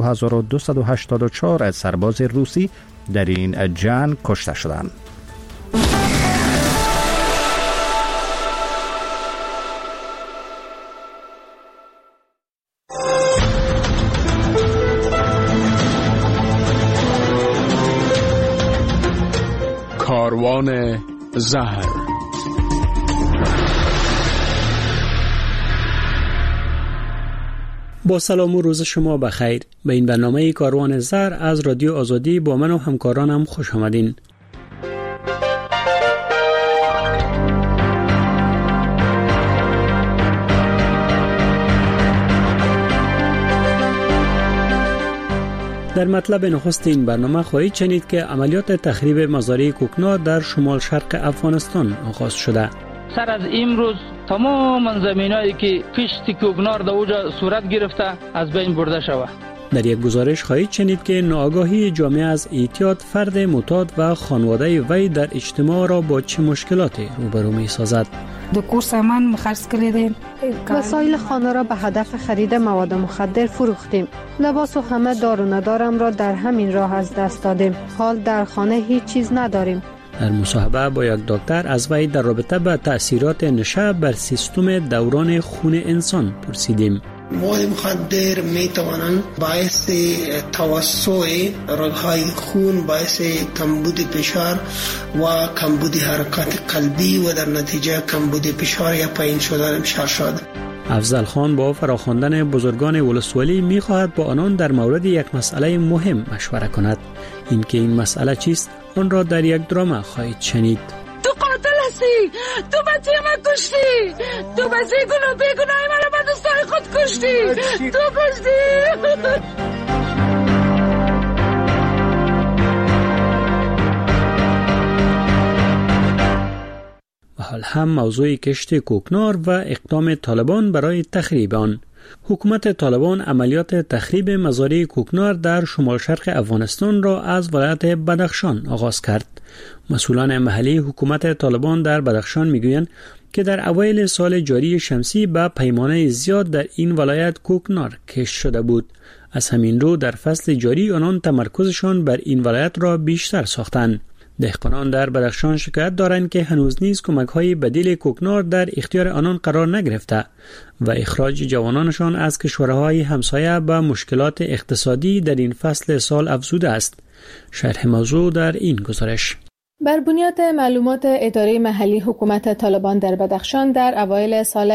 Speaker 1: 42284 سرباز روسی در این جنگ کشته شدند.
Speaker 5: کاروان زهر.
Speaker 23: با سلام و روز شما بخیر. به این برنامه کاروان زهر از رادیو آزادی با من و همکارانم خوش آمدین. در مطلب نخست این برنامه خواهید شنید که عملیات تخریب مزارع کوکنار در شمال شرق افغانستان آغاز شده.
Speaker 24: سر از امروز تمام زمینایی که کشت کوکنار در اوجا صورت گرفته از بین برده شود.
Speaker 23: در یک گزارش خواهید شنید که ناآگاهی جامعه از اعتیاد فرد معتاد و خانواده وی در اجتماع را با چه مشکلاتی روبرو می سازد.
Speaker 25: دکور سامان خرج کردیم.
Speaker 26: وسایل خانه را به هدف خرید مواد مخدر فروختیم. لباس و همه دار و ندارم را در همین راه از دست دادیم. حال در خانه هیچ چیز نداریم.
Speaker 23: در مصاحبه با یک دکتر از وی در رابطه با تأثیرات نشه بر سیستم دوران خون انسان پرسیدیم.
Speaker 27: مواد مخدر می توانند باعث توسع رگ‌های خون، باعث کمبود فشار و کمبود حرکات قلبی و در نتیجه کمبود فشار یا پایین شدن شد.
Speaker 23: افضل خان با فراخواندن بزرگان ولسوالی می خواهد با آنان در مورد یک مسئله مهم مشوره کند. این مسئله چیست؟ آن را در یک درام خواهید شنید.
Speaker 25: تو قاتل هستی، تو بچه من کشتی، تو بچه بیگناهی من به دوستای خود کشتی، تو کشتی.
Speaker 23: و حال هم موضوع کشت کوکنار و اقدام طالبان برای تخریب آن. حکومت طالبان عملیات تخریب مزارع کوکنار در شمال شرق افغانستان را از ولایت بدخشان آغاز کرد. مسئولان محلی حکومت طالبان در بدخشان میگویند که در اوایل سال جاری شمسی به پیمانه زیاد در این ولایت کوکنار کشت شده بود. از همین رو در فصل جاری آنان تمرکزشان بر این ولایت را بیشتر ساختند. دهقانان در بدخشان شکایت دارند که هنوز نیز کمک‌های بدیل کوکنار در اختیار آنان قرار نگرفته و اخراج جوانانشان از کشورهای همسایه به مشکلات اقتصادی در این فصل سال افزوده است. شرح موضوع در این گزارش.
Speaker 2: بر بنیاد معلومات اداره محلی حکومت طالبان در بدخشان در اوایل سال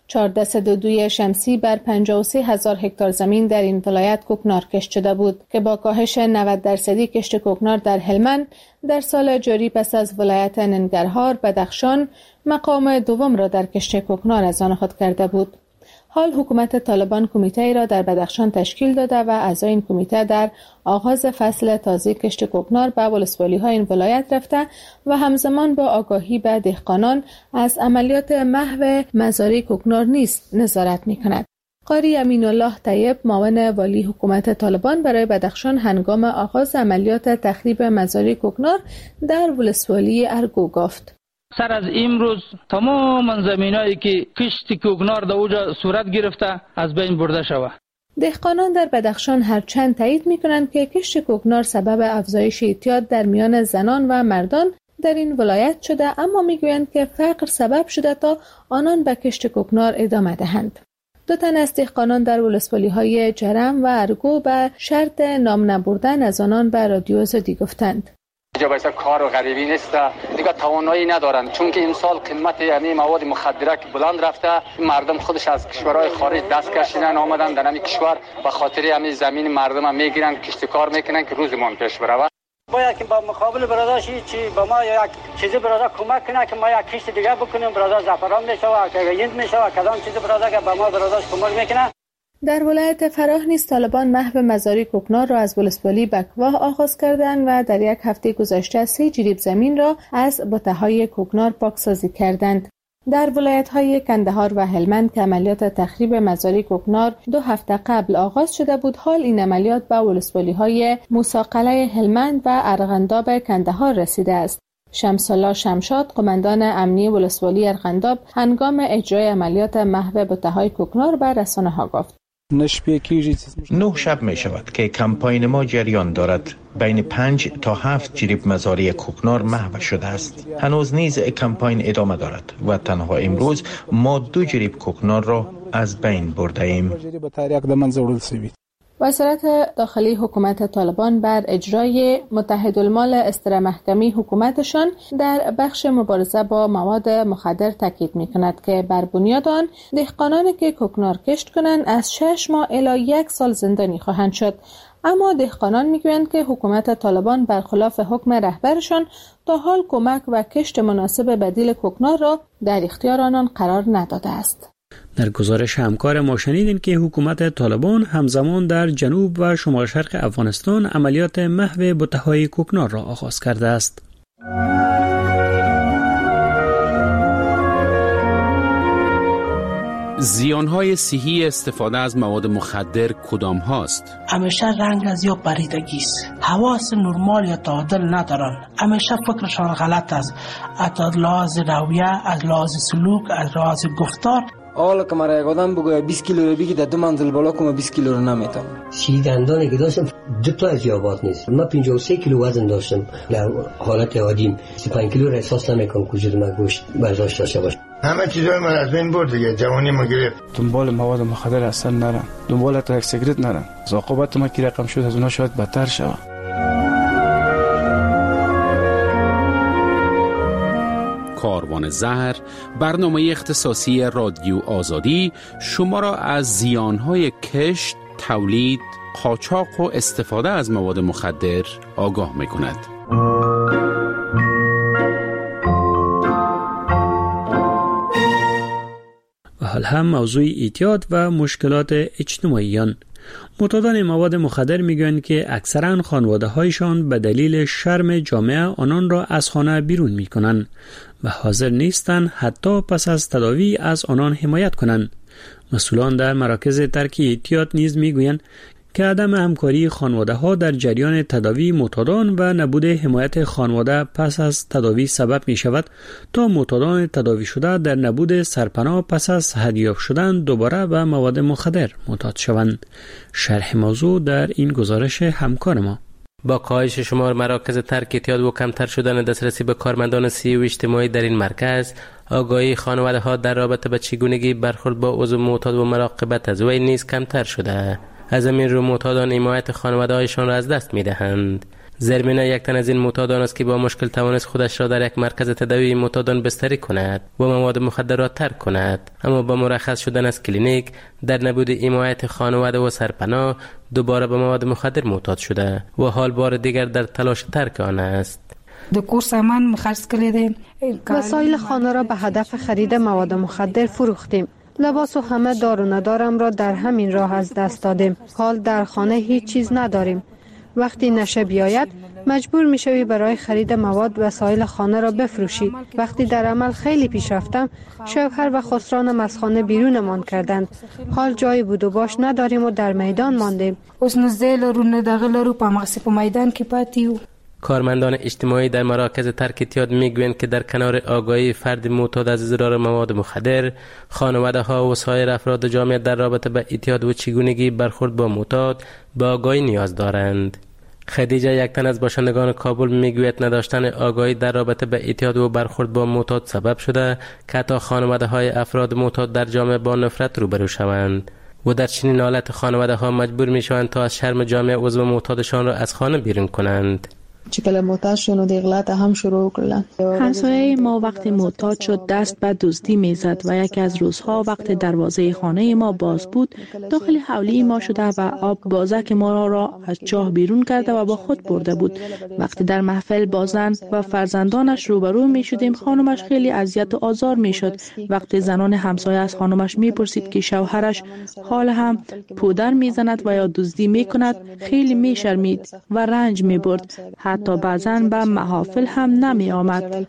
Speaker 2: 1402 شمسی بر 53,000 هکتار زمین در این ولایت کوکنار کشت شده بود که با کاهش 90% کشت کوکنار در هلمند در سال جاری پس از ولایت ننگرهار بدخشان مقام دوم را در کشت کوکنار از آن خود کرده بود. حال حکومت طالبان کمیته را در بدخشان تشکیل داده و اعضای این کمیته در آغاز فصل تازه کشت کوکنار به ولسوالی‌های این ولایت رفته و همزمان با آگاهی به دهقانان از عملیات محو مزارع کوکنار نیز نظارت می‌کند. قاری امین الله طیب معاون والی حکومت طالبان برای بدخشان هنگام آغاز عملیات تخریب مزارع کوکنار در ولسوالی ارگو گفت:
Speaker 24: سر از امروز تمام زمینایی که کشت کوکنار در اوجا صورت گرفته از بین برده شود.
Speaker 2: دهقانان در بدخشان هرچند تایید می‌کنند که کشت کوکنار سبب افزایش اعتیاد در میان زنان و مردان در این ولایت شده، اما می‌گویند که فقر سبب شده تا آنان به کشت کوکنار ادامه دهند. دو تن از دهقانان در ولسوالی‌های جرم و ارگو به شرط نام نبردن از آنان به رادیو آزادی گفتند:
Speaker 7: اینجا بایسته کار و غریبی نیست، دیگه توانایی ندارن، چون که امسال قیمت یعنی مواد مخدره که بلند رفته، مردم خودش از کشورهای خارج دست کشیدن آمدن در همین کشور به خاطر همین زمین مردم هم میگیرن، کشت کار میکنن که روزمان پیش بره.
Speaker 8: باید که با مقابل برادرش چی با ما یک چیزی برادر کمک کنه که ما یک کشت دیگه بکنیم، برادر زعفران میشه و هند میشه و کدام چیزی برادر که با ما برادرش کمک میکنه.
Speaker 2: در ولایت فراه نیز طالبان محو مزارع کوکنار را از ولسوالی بکواه آغاز کردند و در یک هفته گذشته 3 جریب زمین را از بته‌های کوکنار پاکسازی کردند. در ولایت‌های کندهار و هلمند که عملیات تخریب مزارع کوکنار 2 هفته قبل آغاز شده بود، حال این عملیات به ولسوالی‌های موسی-قلعه هلمند و ارغنداب کندهار رسیده است. شمس الله شمشاد، قماندان امنی ولسوالی ارغنداب، هنگام اجرای عملیات محو بته‌های کوکنار به رسانه‌ها گفت:
Speaker 9: 9 شب می شود که کمپاین ما جریان دارد. بین 5 تا 7 جریب مزارع کوکنار محو شده است. هنوز نیز کمپاین ادامه دارد و تنها امروز ما 2 جریب کوکنار را از بین برده ایم.
Speaker 2: وزارت داخلی حکومت طالبان بر اجرای متحدالمال استر محکمی حکومتشان در بخش مبارزه با مواد مخدر تاکید می‌کند که بر بنیاد آن دهقانانی که کوکنار کشت کنند از 6 ماه الی 1 سال زندانی خواهند شد. اما دهقانان می‌گویند که حکومت طالبان برخلاف حکم رهبرشان تا حال کمک و کشت مناسب بدیل کوکنار را در اختیار آنان قرار نداده است.
Speaker 23: در گزارش همکار ما شنیدیم که حکومت طالبان همزمان در جنوب و شمال شرق افغانستان عملیات محو بته‌های کوکنار را آغاز کرده است.
Speaker 10: زیانهای صحی استفاده از مواد مخدر کدام هاست؟
Speaker 11: همیشه رنگ از یا پریدگی است. حواس نرمال یا تعادل ندارن. همیشه فکرشان غلط است. از لحاظ رویه، از لحاظ سلوک، از لحاظ گفتار.
Speaker 12: حالا که مرا یک آدم بگوید 20 کیلو رو بگی در 2 منزل بالا کنم 20 کیلو رو نمیتونم.
Speaker 13: دندانی که داشتم 2 تا از یابات نیست. من 53 کیلو وزن داشتم. در حالت عادی 35 کیلو را احساس نمیکنم که وجود من گوشت برداشت داشته باشه.
Speaker 28: همه چیزای من از بین برد دیگه، جوانی ما گرفت.
Speaker 29: دنبال مواد مخدر اصلا نرم، دنبال تا یک سیگرت نرم. عاقبت ما کی رقم شد از اونها شاید بدتر شود.
Speaker 10: کاروان زهر، برنامه اختصاصی رادیو آزادی شما را از زیانهای کشت، تولید، قاچاق و استفاده از مواد مخدر آگاه می‌کند.
Speaker 23: و حال هم موضوع اعتیاد و مشکلات اجتماعیان. معتادان مواد مخدر میگویند که اکثرا خانواده هایشان به دلیل شرم جامعه آنان را از خانه بیرون میکنند و حاضر نیستند حتی پس از تداوی از آنان حمایت کنند. مسئولان در مراکز ترک احتیاط نیز میگویند که عدم همکاری خانواده‌ها در جریان تداوی معتادان و نبود حمایت خانواده پس از تداوی سبب می شود تا معتادان تداوی شده در نبود سرپناه پس از صحت‌یاب شدن دوباره به مواد مخدر معتاد شوند. شرح موضوع در این گزارش همکار ما.
Speaker 3: با کاهش شمار مراکز ترک احتیاط و کمتر شدن دسترسی به کارمندان صحی و اجتماعی در این مرکز، آگاهی خانواده‌ها در رابطه با چگونگی برخورد با عضو معتاد و مراقبت از وی نیز کمتر شده. از همین رو معتادان حمایت خانواده‌هایشان را از دست می‌دهند. زرمینه یک تن از این معتادان است که با مشکل توانست خودش را در یک مرکز تداوی معتادان بستری کند و مواد مخدر را ترک کند، اما با مرخص شدن از کلینیک در نبود حمایت خانواده و سرپناه دوباره به مواد مخدر معتاد شده و حال بار دیگر در تلاش ترک آن است.
Speaker 26: وسایل خانه را به هدف خرید مواد مخدر فروختیم. لباس و همه دار و ندارم را در همین راه از دست دادیم. حال در خانه هیچ چیز نداریم. وقتی نشه بیاید مجبور میشوی برای خرید مواد وسایل خانه را بفروشی. وقتی در عمل خیلی پیش رفتم، شوهر و خسرانم از خانه بیرونمان کردند. حال جای بود و باش نداریم و در میدان ماندیم.
Speaker 3: کارمندان اجتماعی در مراکز ترک احتیاط میگویند که در کنار آگاهی فرد معتاد از اضرار مواد مخدر، خانواده‌ها و سایر افراد جامعه در رابطه با احتیاط و چگونگی برخورد با معتاد به آگاهی نیاز دارند. خدیجه، یک تن از باشندگان کابل، میگوید نداشتن آگاهی در رابطه با احتیاط و برخورد با معتاد سبب شده که حتی خانواده‌های افراد معتاد در جامعه با نفرت روبرو شوند و در چنین حالت خانواده‌ها مجبور میشوند تا از شرم جامعه عضو معتادشان را از خانه بیرون کنند.
Speaker 4: همسایه ما وقتی معتاد شد دست به دزدی میزد و یکی از روزها وقتی دروازه خانه ما باز بود داخل حولی ما شده و آب بازک ما را از چاه بیرون کرده و با خود برده بود. وقتی در محفل با زن و فرزندانش روبرو می شدیم خانمش خیلی اذیت و آزار می شد. وقتی زنان همسایه از خانمش می پرسید که شوهرش حال هم پودر می زند و یا دزدی می کند خیلی می شرمید و رنج می برد. حتی بعضاً به محافل هم نمی آمد.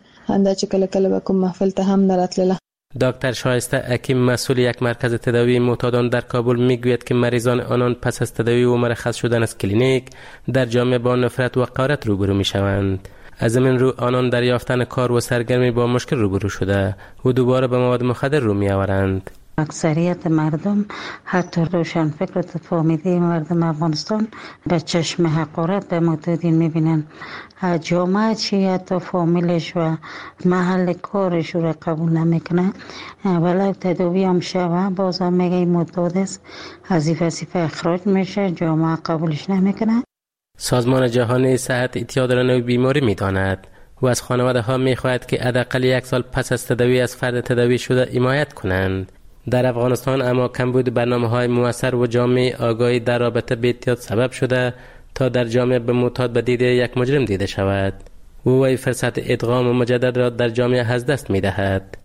Speaker 3: دکتر شایسته حکیم، مسئول یک مرکز تداوی معتادان در کابل، میگوید که مریضان آنان پس از تداوی و مرخص شدن از کلینیک در جامعه با نفرت و حقارت روبرو می شوند. از این رو آنان در یافتن کار و سرگرمی با مشکل روبرو شده و دوباره به مواد مخدر رو می آورند.
Speaker 6: اکثریت مردم حتی روشن فکر و فهمیده مردم افغانستان به چشم حقارت به معتادین میبینن. جامعه چی حتی فامیلش و محل کارش رو قبول نمیکنه. ولی تداوی هم شوه باز هم میگه معتاد است، از وظیفه اخراج میشه، جامعه قبولش نمیکنه.
Speaker 3: سازمان جهانی صحت اعتیاد را نوع بیماری میداند و از خانواده ها میخواهد که حداقل 1 سال پس از تداوی از فرد تداوی شده حمایت کنند. در افغانستان اما کمبود برنامه‌های مؤثر و جامع آگاهی در رابطه با احتیاط سبب شده تا در جامعه به معتاد به دید یک مجرم دیده شود و وی فرصت ادغام و مجدد را در جامعه از دست می‌دهد.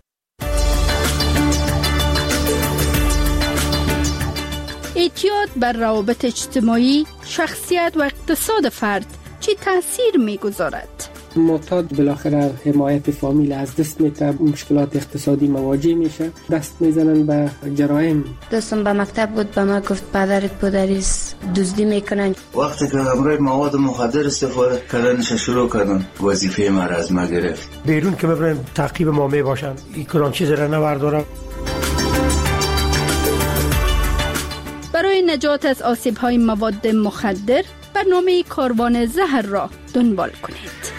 Speaker 14: اعتیاد بر روابط اجتماعی، شخصیت و اقتصاد فرد چه تأثیر می‌گذارد؟
Speaker 15: معتاد بالاخره حمایت فامیل از دست میده، مشکلات اقتصادی مواجه میشه، دست میزنن به جرایم.
Speaker 16: دوستم به مکتب بود، به ما گفت پدرت پدریست دزدی میکنن.
Speaker 17: وقتی که همراه مواد مخدر استفاده کردنش شروع کردن وظیفه ما را از ما گرفت.
Speaker 19: بیرون که ببرن تعقیب ما میباشن، این کدام چیز را نبردارم.
Speaker 14: برای نجات از آسیب‌های مواد مخدر برنامه کاروان زهر را دنبال کنید.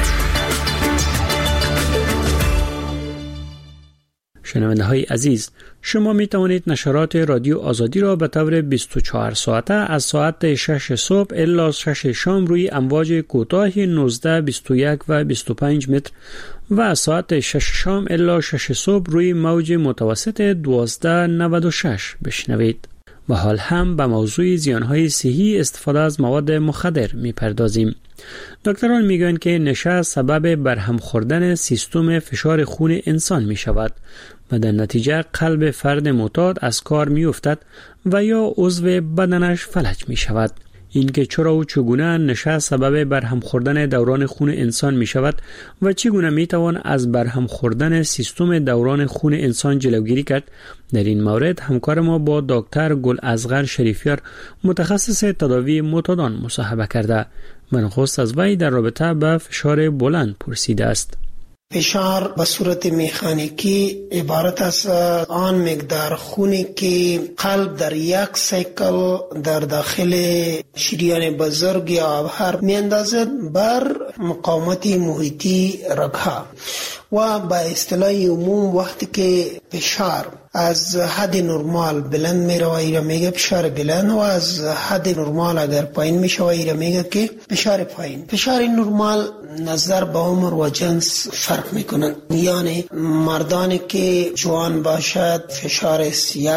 Speaker 23: شنونده های عزیز، شما می توانید نشرات رادیو آزادی را به طور 24 ساعته از ساعت 6 صبح الی 6 شام روی امواج کوتاه 19, 21 و 25 متر و از ساعت 6 شام الی 6 صبح روی موج متوسط 1296 بشنوید. و حال هم به موضوع زیانهای صحی استفاده از مواد مخدر میپردازیم. دکتران میگویند که نشه سبب برهم خوردن سیستم فشار خون انسان می شود و در نتیجه قلب فرد معتاد از کار می افتد و یا عضو بدنش فلج می شود. اینکه چرا و چگونه نشه سبب برهم خوردن دوران خون انسان می شود و چگونه می توان از برهم خوردن سیستم دوران خون انسان جلوگیری کرد. در این مورد همکار ما با دکتر گلاصغر شریفیار متخصص تداوی معتادان مصاحبه کرده. نخست از وی در رابطه با فشار بلند پرسیده است.
Speaker 1: فشار به صورت مکانیکی عبارت از آن مقدار خونی که قلب در یک سیکل در داخل شریان بزرگ یا آبهر می اندازد بر مقاومت محیطی رگها و با اصطلاح عموم وقتی که فشار از حد نرمال بلند می روی را میگه فشار بلند و از حد نرمال اگر پایین می شوی را میگه که فشار پایین. فشار نرمال نظر به عمر و جنس فرق میکنن، یعنی مردانی که جوان باشد فشار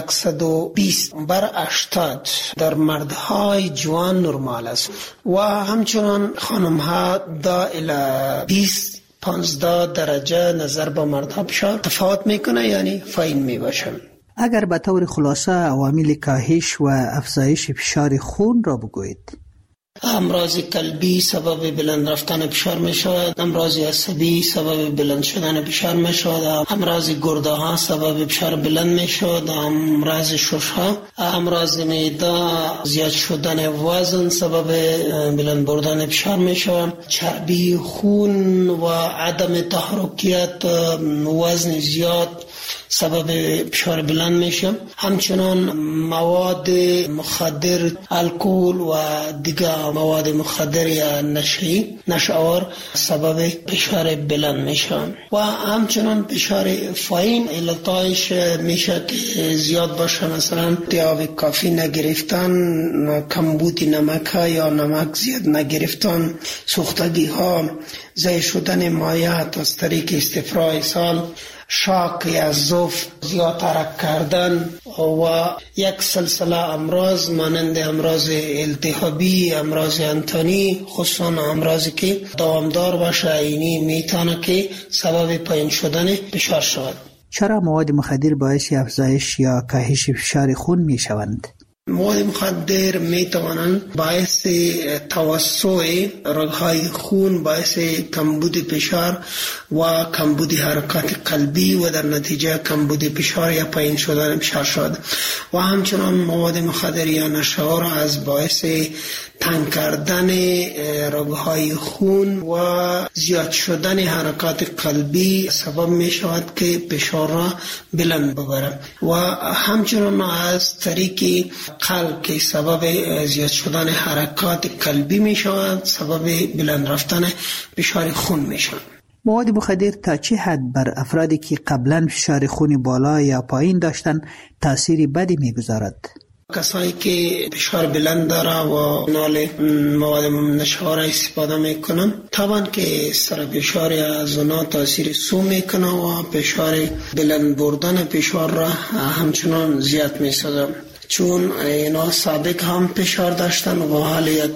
Speaker 1: 120 بر 80 در مردهای جوان نرمال است و همچنان خانمها دا الی 20 15 درجه نظر به مردها فشار تفاوت میکنه، یعنی پایین میباشه.
Speaker 5: اگر به طور خلاصه عوامل کاهش و افزایش فشار خون را بگویید.
Speaker 1: امراض قلبی سبب بلند رفتن فشار می شود، امراض عصبی سبب بلند شدن فشار می شود، امراض گرده ها سبب فشار بلند می شود، امراض شش ها، امراض معده زیاد شدن وزن سبب بلند بردن فشار می شود، چربی خون و عدم تحرکیت وزن زیاد سبب فشار بلند میشه. همچنان مواد مخدر، الکل و دیگر مواد مخدر یا نشه‌آور سبب فشار بلند میشه و همچنان فشار پایین علتایش میشه که زیاد باشه، مثلا آب کافی نگرفتن، کمبود نمک یا نمک زیاد نگرفتن، سوختگی ها، ضعیف شدن مایعات از طریق استفراغ سال، شاک یا ضعف، زیاد حرکت کردن و یک سلسله امراض مانند امراض التهابی، امراض انتانی، خصوصا امراضی که دوامدار باشه اینی میتونه که سبب پایین شدن فشار شود.
Speaker 5: چرا مواد مخدر باعث افزایش یا کاهش فشار خون می شوند؟
Speaker 1: مواد مخدر می توانند باعث توسع رگهای خون، باعث کمبود فشار و کمبود حرکات قلبی و در نتیجه کمبود فشار یا پایین شدن فشار شود و همچنان مواد مخدر یا نشه‌آور از باعث تنگ کردن رگهای خون و زیاد شدن حرکات قلبی سبب می شود که فشار را بلند ببرد و همچنان از طریق قلب که سبب زیاد شدن حرکات قلبی می شود سبب بلند رفتن فشار خون می شود.
Speaker 5: مواد مخدر تا چه حد بر افرادی که قبلا فشار خون بالا یا پایین داشتن تأثیر بدی می گذارد؟
Speaker 1: کسایی که فشار بلند داره و نال مواد نشه‌آور استفاده میکنن طبعا که سر فشار از اونا تاثیر سو میکنه و فشار بلند بردن فشار را همچنان زیاد میسازه، چون اینا سابق هم فشار داشتن و حال یک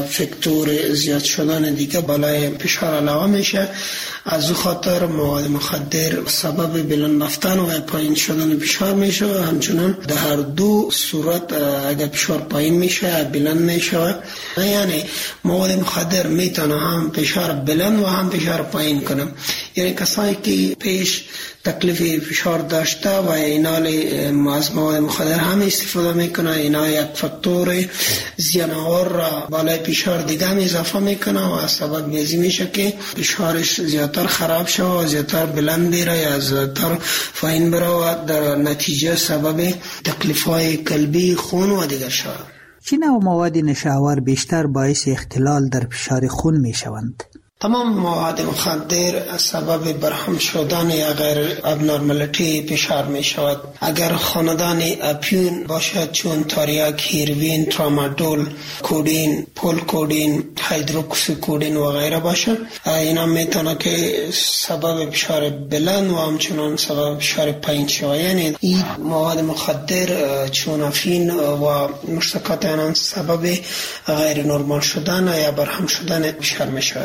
Speaker 1: فاکتور زیاد شدن دیگه بالای فشار علاوه میشه. از او خاطر مواد مخدر سبب بلند رفتن و پایین شدن فشار میشه. همچنان در هر دو صورت اگر فشار پایین میشه بلند میشه، یعنی مواد مخدر میتونه هم فشار بلند و هم فشار پایین کنه. یعنی کسایی که پیش تکلیف فشار داشته و اینال از مواد مخدر هم استفاده میکنه، اینا یک فاکتور زیان‌آور را بالای فشار دیگه هم اضافه میکنه و سبب میزی میشه که فشارش زیادتر خراب شد و زیادتر بلند بیره یا زیادتر پایین بره و در نتیجه سبب تکلیف‌های قلبی، خون و دیگر شود.
Speaker 5: چه نوع مواد نشه‌آور بیشتر باعث اختلال در فشار خون میشوند؟
Speaker 1: تمام مواد مخدر سبب برهم شدن یا غیر ابنورمالیتی فشار می شود. اگر خاندان اپیون باشد چون تریاک، هیروین، ترامادول، کودین، پول کودین، هیدروکسی کودین و غیره باشد، اینا میتونه که سبب فشار بلند و همچنان سبب فشار پایین شود. یعنی این مواد مخدر چون افین و مشتقات آن سبب غیر نرمال شدن یا برهم شدن فشار می شود.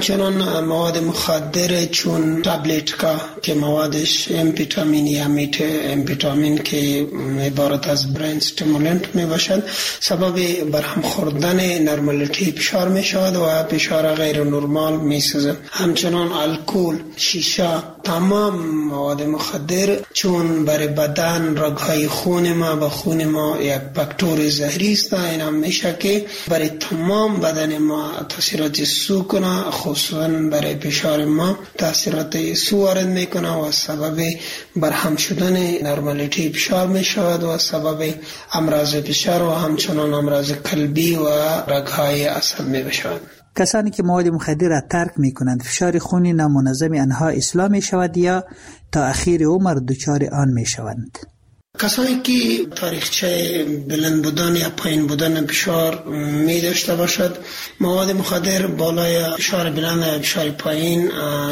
Speaker 1: همچنان مواد مخدر چون تابلتکا که موادش امفیتامین یا امفیتامین که عبارت از برین استیمولنت می باشد سبب برهم خوردن نرمالیتی فشار می شود و فشار غیر نرمال می سازد. همچنان الکل، شیشه، تمام مواد مخدر چون برای بدن رگهای خون ما و خون ما یک فاکتور زهری است، این هم میشه که برای تمام بدن ما تاثیرات سو کنه، خصوصا برای فشار ما تاثیرات سو وارد میکنه و سبب برهم شدن نرمالیتی فشار میشود و سبب امراض فشار و همچنان امراض قلبی و رگهای عصب میشود.
Speaker 5: کسانی که مواد مخدر را ترک می کنند فشار خون نامنظم آنها اصلاح می شود یا تا اخیر عمر دچار آن می شوند؟
Speaker 1: کسانی که تاریخچه بلند بودن یا پایین بودن فشار می داشته باشد، مواد مخدر بالای فشار بلند یا فشار پایین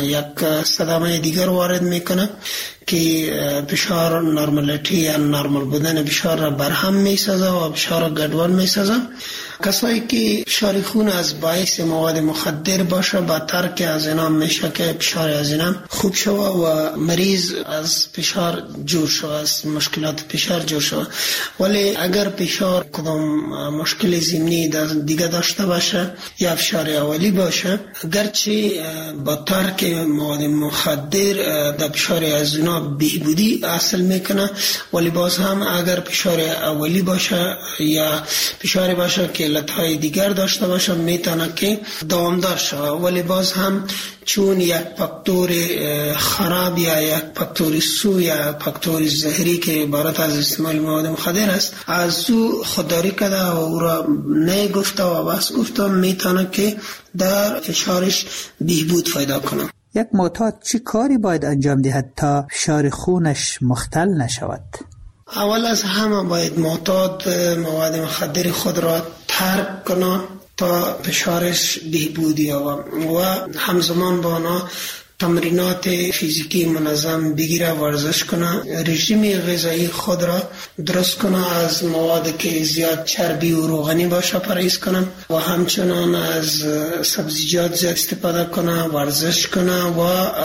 Speaker 1: یک صدمه دیگر وارد میکنه که فشار نرمالیتی یا نرمال بودن فشار را برهم می سازه و فشار را گډوډ می سازه. کسایی که فشار خون از باعث مواد مخدر باشه با ترک از اینا میشه که فشار از اینا خوب شوه و مریض از فشار جور شوه، از مشکلات فشار جور شوه. ولی اگر فشار کدام مشکل ضمنی دیگه داشته باشه یا فشار اولی باشه، گرچه با ترک مواد مخدر در فشار از اینا بهبودی حاصل میکنه، ولی باز هم اگر فشار اولی باشه یا فشار باشه که علتهای دیگر داشته باشه میتونه که دوامدار شود، ولی باز هم چون یک فاکتور خراب یا یک فاکتور سو یا فاکتور زهری که عبارت از استعمال مواد مخدر است از او خودداری کرده و او را نگفته و بس گفته، میتونه که در فشارش بهبود پیدا کنه.
Speaker 5: یک معتاد چه کاری باید انجام دهد تا فشار خونش مختل نشود؟
Speaker 1: اول از همه باید معتاد مواد مخدر خود را ترک کنه تا فشارش بهبود یابد و همزمان با آنها تمرینات فیزیکی منظم بگیره، ورزش کنه، رژیم غذایی خود را درست کنه، از مواد که زیاد چربی و روغنی باشه پرهیز کنه و همچنان از سبزیجات زیاد استفاده کنه، ورزش کنه و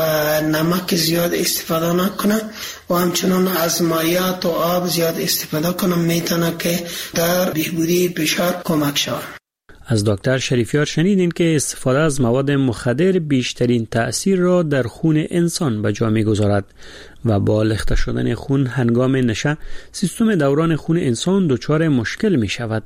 Speaker 1: نمک زیاد استفاده نکنه و همچنان از مایعات و آب زیاد استفاده کنه، میتونه که در بهبودی فشار کمک شود.
Speaker 23: از دکتر شریفیار شنیدین که استفاده از مواد مخدر بیشترین تأثیر را در خون انسان به جا می‌گذارد و با لخته شدن خون هنگام نشه سیستم دوران خون انسان دچار مشکل می شود.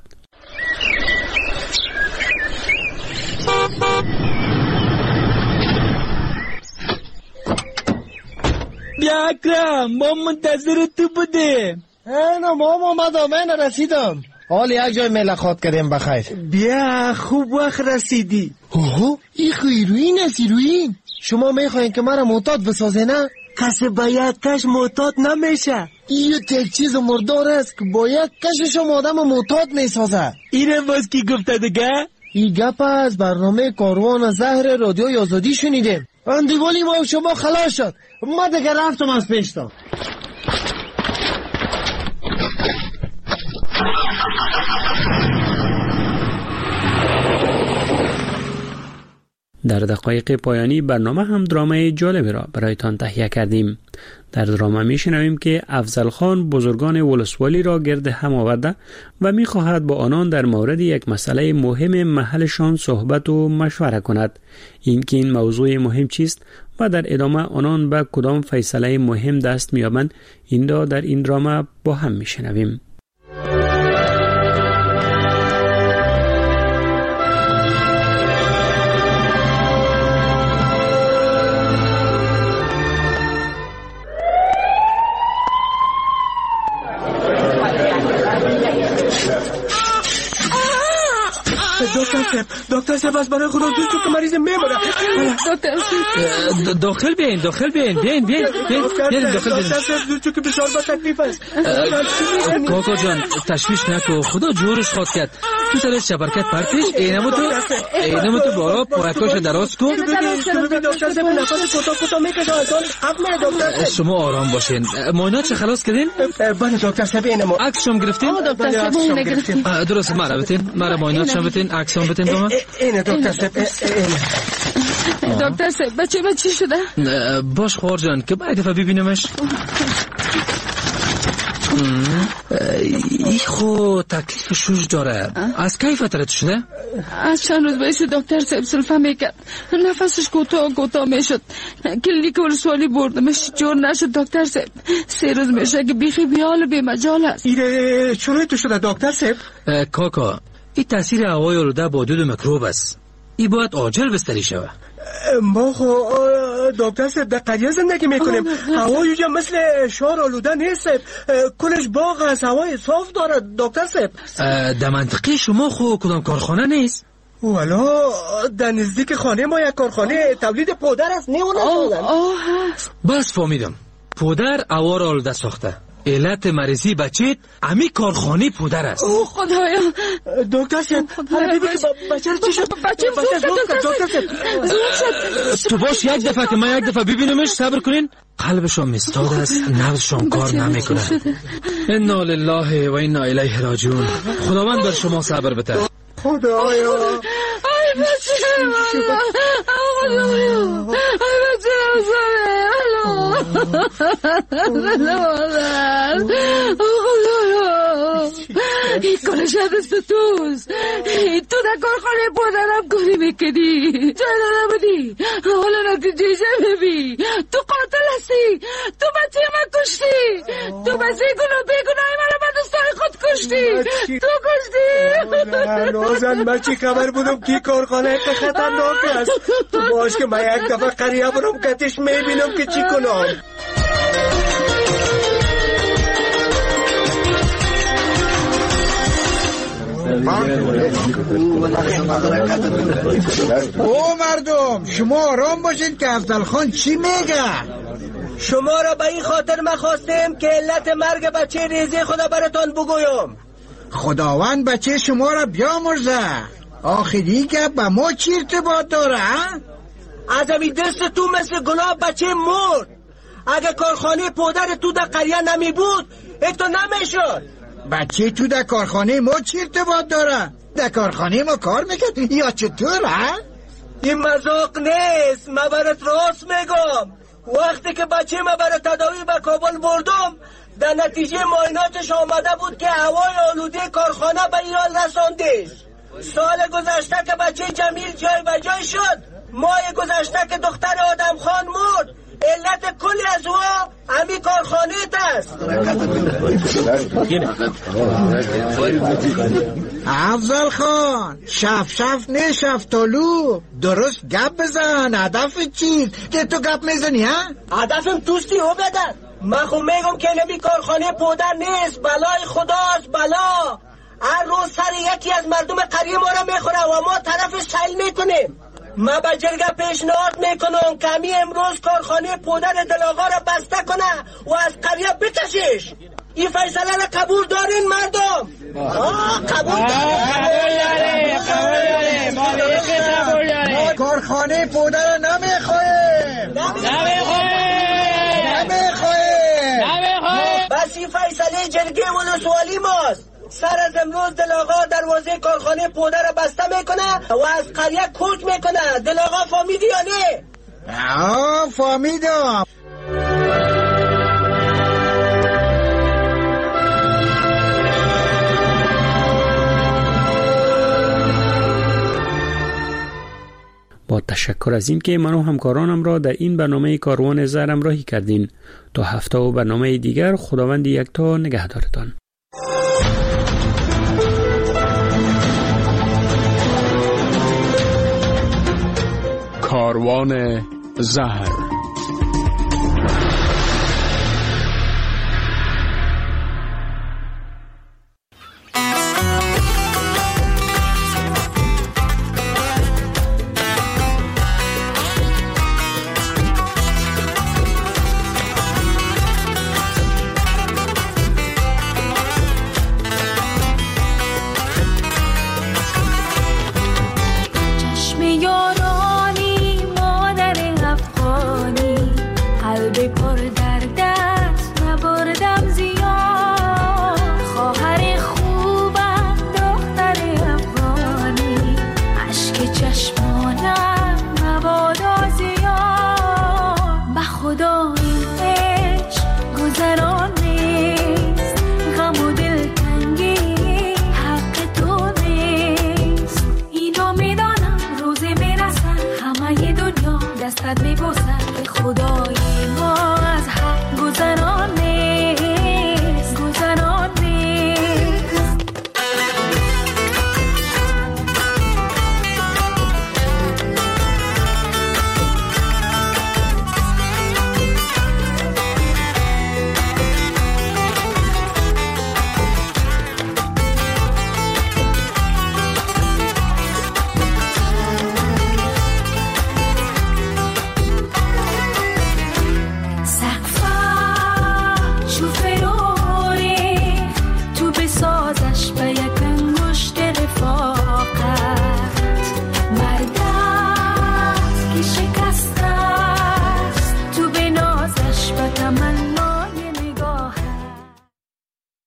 Speaker 7: بیا اکرم، ما منتظر تو بودیم.
Speaker 8: نه ماما من رسیدم. حال یک جای ملاقات کردیم بخیر.
Speaker 7: بیا خوب وقت رسیدی.
Speaker 8: اوه این هیروئین است، هیروئین. شما میخواین که مرا معتاد بسازه نه؟
Speaker 7: کسی باید کش معتاد نمیشه.
Speaker 8: این یک چیز مردار است که باید کشش آدم معتاد میسازه.
Speaker 7: اینه باز کی گفته دیگه؟
Speaker 8: این گپ از برنامه کاروان زهر رادیوی آزادی شنیدیم. اندیوالی ما شما خلاص شد. ما دیگه رفتم از پیشتا.
Speaker 23: در دقایق پایانی برنامه هم درامای جالبی را برایتان تهیه کردیم. در درامه میشنویم که افضل خان بزرگان ولسوالی را گرد هم آورده و میخواهد با آنان در مورد یک مسئله مهم محلشان صحبت و مشوره کند. اینکه این موضوع مهم چیست و در ادامه آنان به کدام فیصله مهم دست میابند، این را در این درامه با هم میشنویم.
Speaker 7: دکتر صاحب از برای خدا دوستو که مریض میمونه. داخل بین داخل صاحب دوستو که بسیار با تکلیف است. کاکا جان تشویش نکو، خدا جورش خواد کرد. تو سر شبرکت پرتش اینمو تو بارا پرکاش دراز کن. دکتر صاحب نفس کوتاه میکشه اصلا حق دکتر. شما آرام باشین. معاینات چه خلاص کردین؟ بله دکتر صاحب اینمو عکس شما گرفتین؟
Speaker 16: دکتر صاحب گرفتین.
Speaker 7: درست مرا معاینات شما بتین عکسام بتین تو.
Speaker 8: اینه دکتر صاحب اینه.
Speaker 2: دکتر صاحب بچه من چی شده؟
Speaker 7: باش خوار جان که باید دفعه ببینمش. ای خو تکلیف شوش داره. از کی فترت شده؟
Speaker 2: از چند روز باید دکتر صاحب سلفه میکرد، نفسش کوتاه میشد. کلینیک ولسوالی بردمش، جور نشد دکتر صاحب. 3 روز میشه که بیخی بیال بی مجال است.
Speaker 9: ایره چرا تو شده دکتر صاحب؟
Speaker 7: کاکا این تاثیر هوای آلوده با دود میکروب است. این باید عاجل بستری شود.
Speaker 9: ما خو دکتر صاحب در قریه زندگی میکنیم. هوای اینجا مثل شهر آلوده نیست. کلش باغ است، هوای صاف داره دکتر صاحب.
Speaker 7: در منطقه شما خو کدام کارخانه نیست؟
Speaker 9: والا در نزدیک خانه ما یک کارخانه تولید پودر است.
Speaker 2: هست.
Speaker 7: بس فهمیدم. پودر هوا را آلوده ساخته. علت مریضی بچه امی کارخانه پودر است.
Speaker 2: او خدایا
Speaker 9: دکتر صاحب بچه چی شد؟
Speaker 2: بچه دکتر صاحب
Speaker 7: تو باش یک دفعه که من یک دفعه ببینمش. صبر کنین. قلبشان مستاد است، نبضشان کار نمیکنه. انا لله و انا الیه راجعون. خداوند بر شما صبر بده.
Speaker 9: خدایا
Speaker 2: ای بچه این کارش دست توست. تو در کارخانه پودرم کاری میکنی، جای نبودی. حالا نتیجه ببین. تو قاتل هستی. تو بچه من کشتی. تو بچه بیگناه من به دوستای خود کشتی. تو کشتی.
Speaker 9: نازن من چی خبر بودم که کارخانه که خطرناک است. تو باش که من یک دفعه قریه برم کتش میبینم که چی کنم.
Speaker 18: او مردم شما آرام باشید که افضل خان چی میگه.
Speaker 9: شما را به این خاطر ما خواستیم که علت مرگ بچه ریزی خدا براتان بگویم.
Speaker 18: خداوند بچه شما را بیامرزه. آخری که به ما چی ارتباط داره؟
Speaker 9: از امی دست تو مثل گناه بچه مرد. اگه کارخانه پودر تو در قریه نمی بود ایتو نمیشد.
Speaker 18: بچه تو در کارخانه ما چی ارتباط داره؟ در کارخانه ما کار میکرد یا چطوره؟
Speaker 9: این مذاق نیست. من برات راست میگم. وقتی که بچه ما برای تداوی به کابل بردم در نتیجه معایناتش آمده بود که هوای آلوده کارخانه به این حال رساندش. سال گذشته که بچه جمیل جای به جای شد، ماه گذشته که دختر آدم خان مرد، علت کلی از او همی کارخانه است.
Speaker 18: افضل خان شف نه شفتالو درست گپ بزن. هدف چیست که تو گپ میزنی ها؟
Speaker 9: هدفم توستی او بدن. من خو میگم که نمی کارخانه پودر نیست، بلای خداست. بلا هر روز سر یکی از مردم قریه ما را میخوره و ما طرف سیل میکنیم. من به جرگه پیشنهاد میکنم که همی امروز کارخانه پودر دلاغا را بسته کنه و از قریه بکشش. این فیصله را قبول دارین مردم؟ قبول دارین.
Speaker 18: ما کارخانه پودر نمیخوایم.
Speaker 9: بس این فیصله جرگه ولسوالی ماست. سر از امروز دلاغا دروازه کارخانه پودر را بسته میکنه و از قریه کوچ میکنه. دلاغا فهمیدی یا نه؟
Speaker 18: فهمیدم.
Speaker 23: با تشکر از این که من و همکارانم را در این برنامه کاروان زهر همراهی کردین. تا هفته و برنامه دیگر خداوند یکتا نگهدارتان.
Speaker 10: کاروان زهر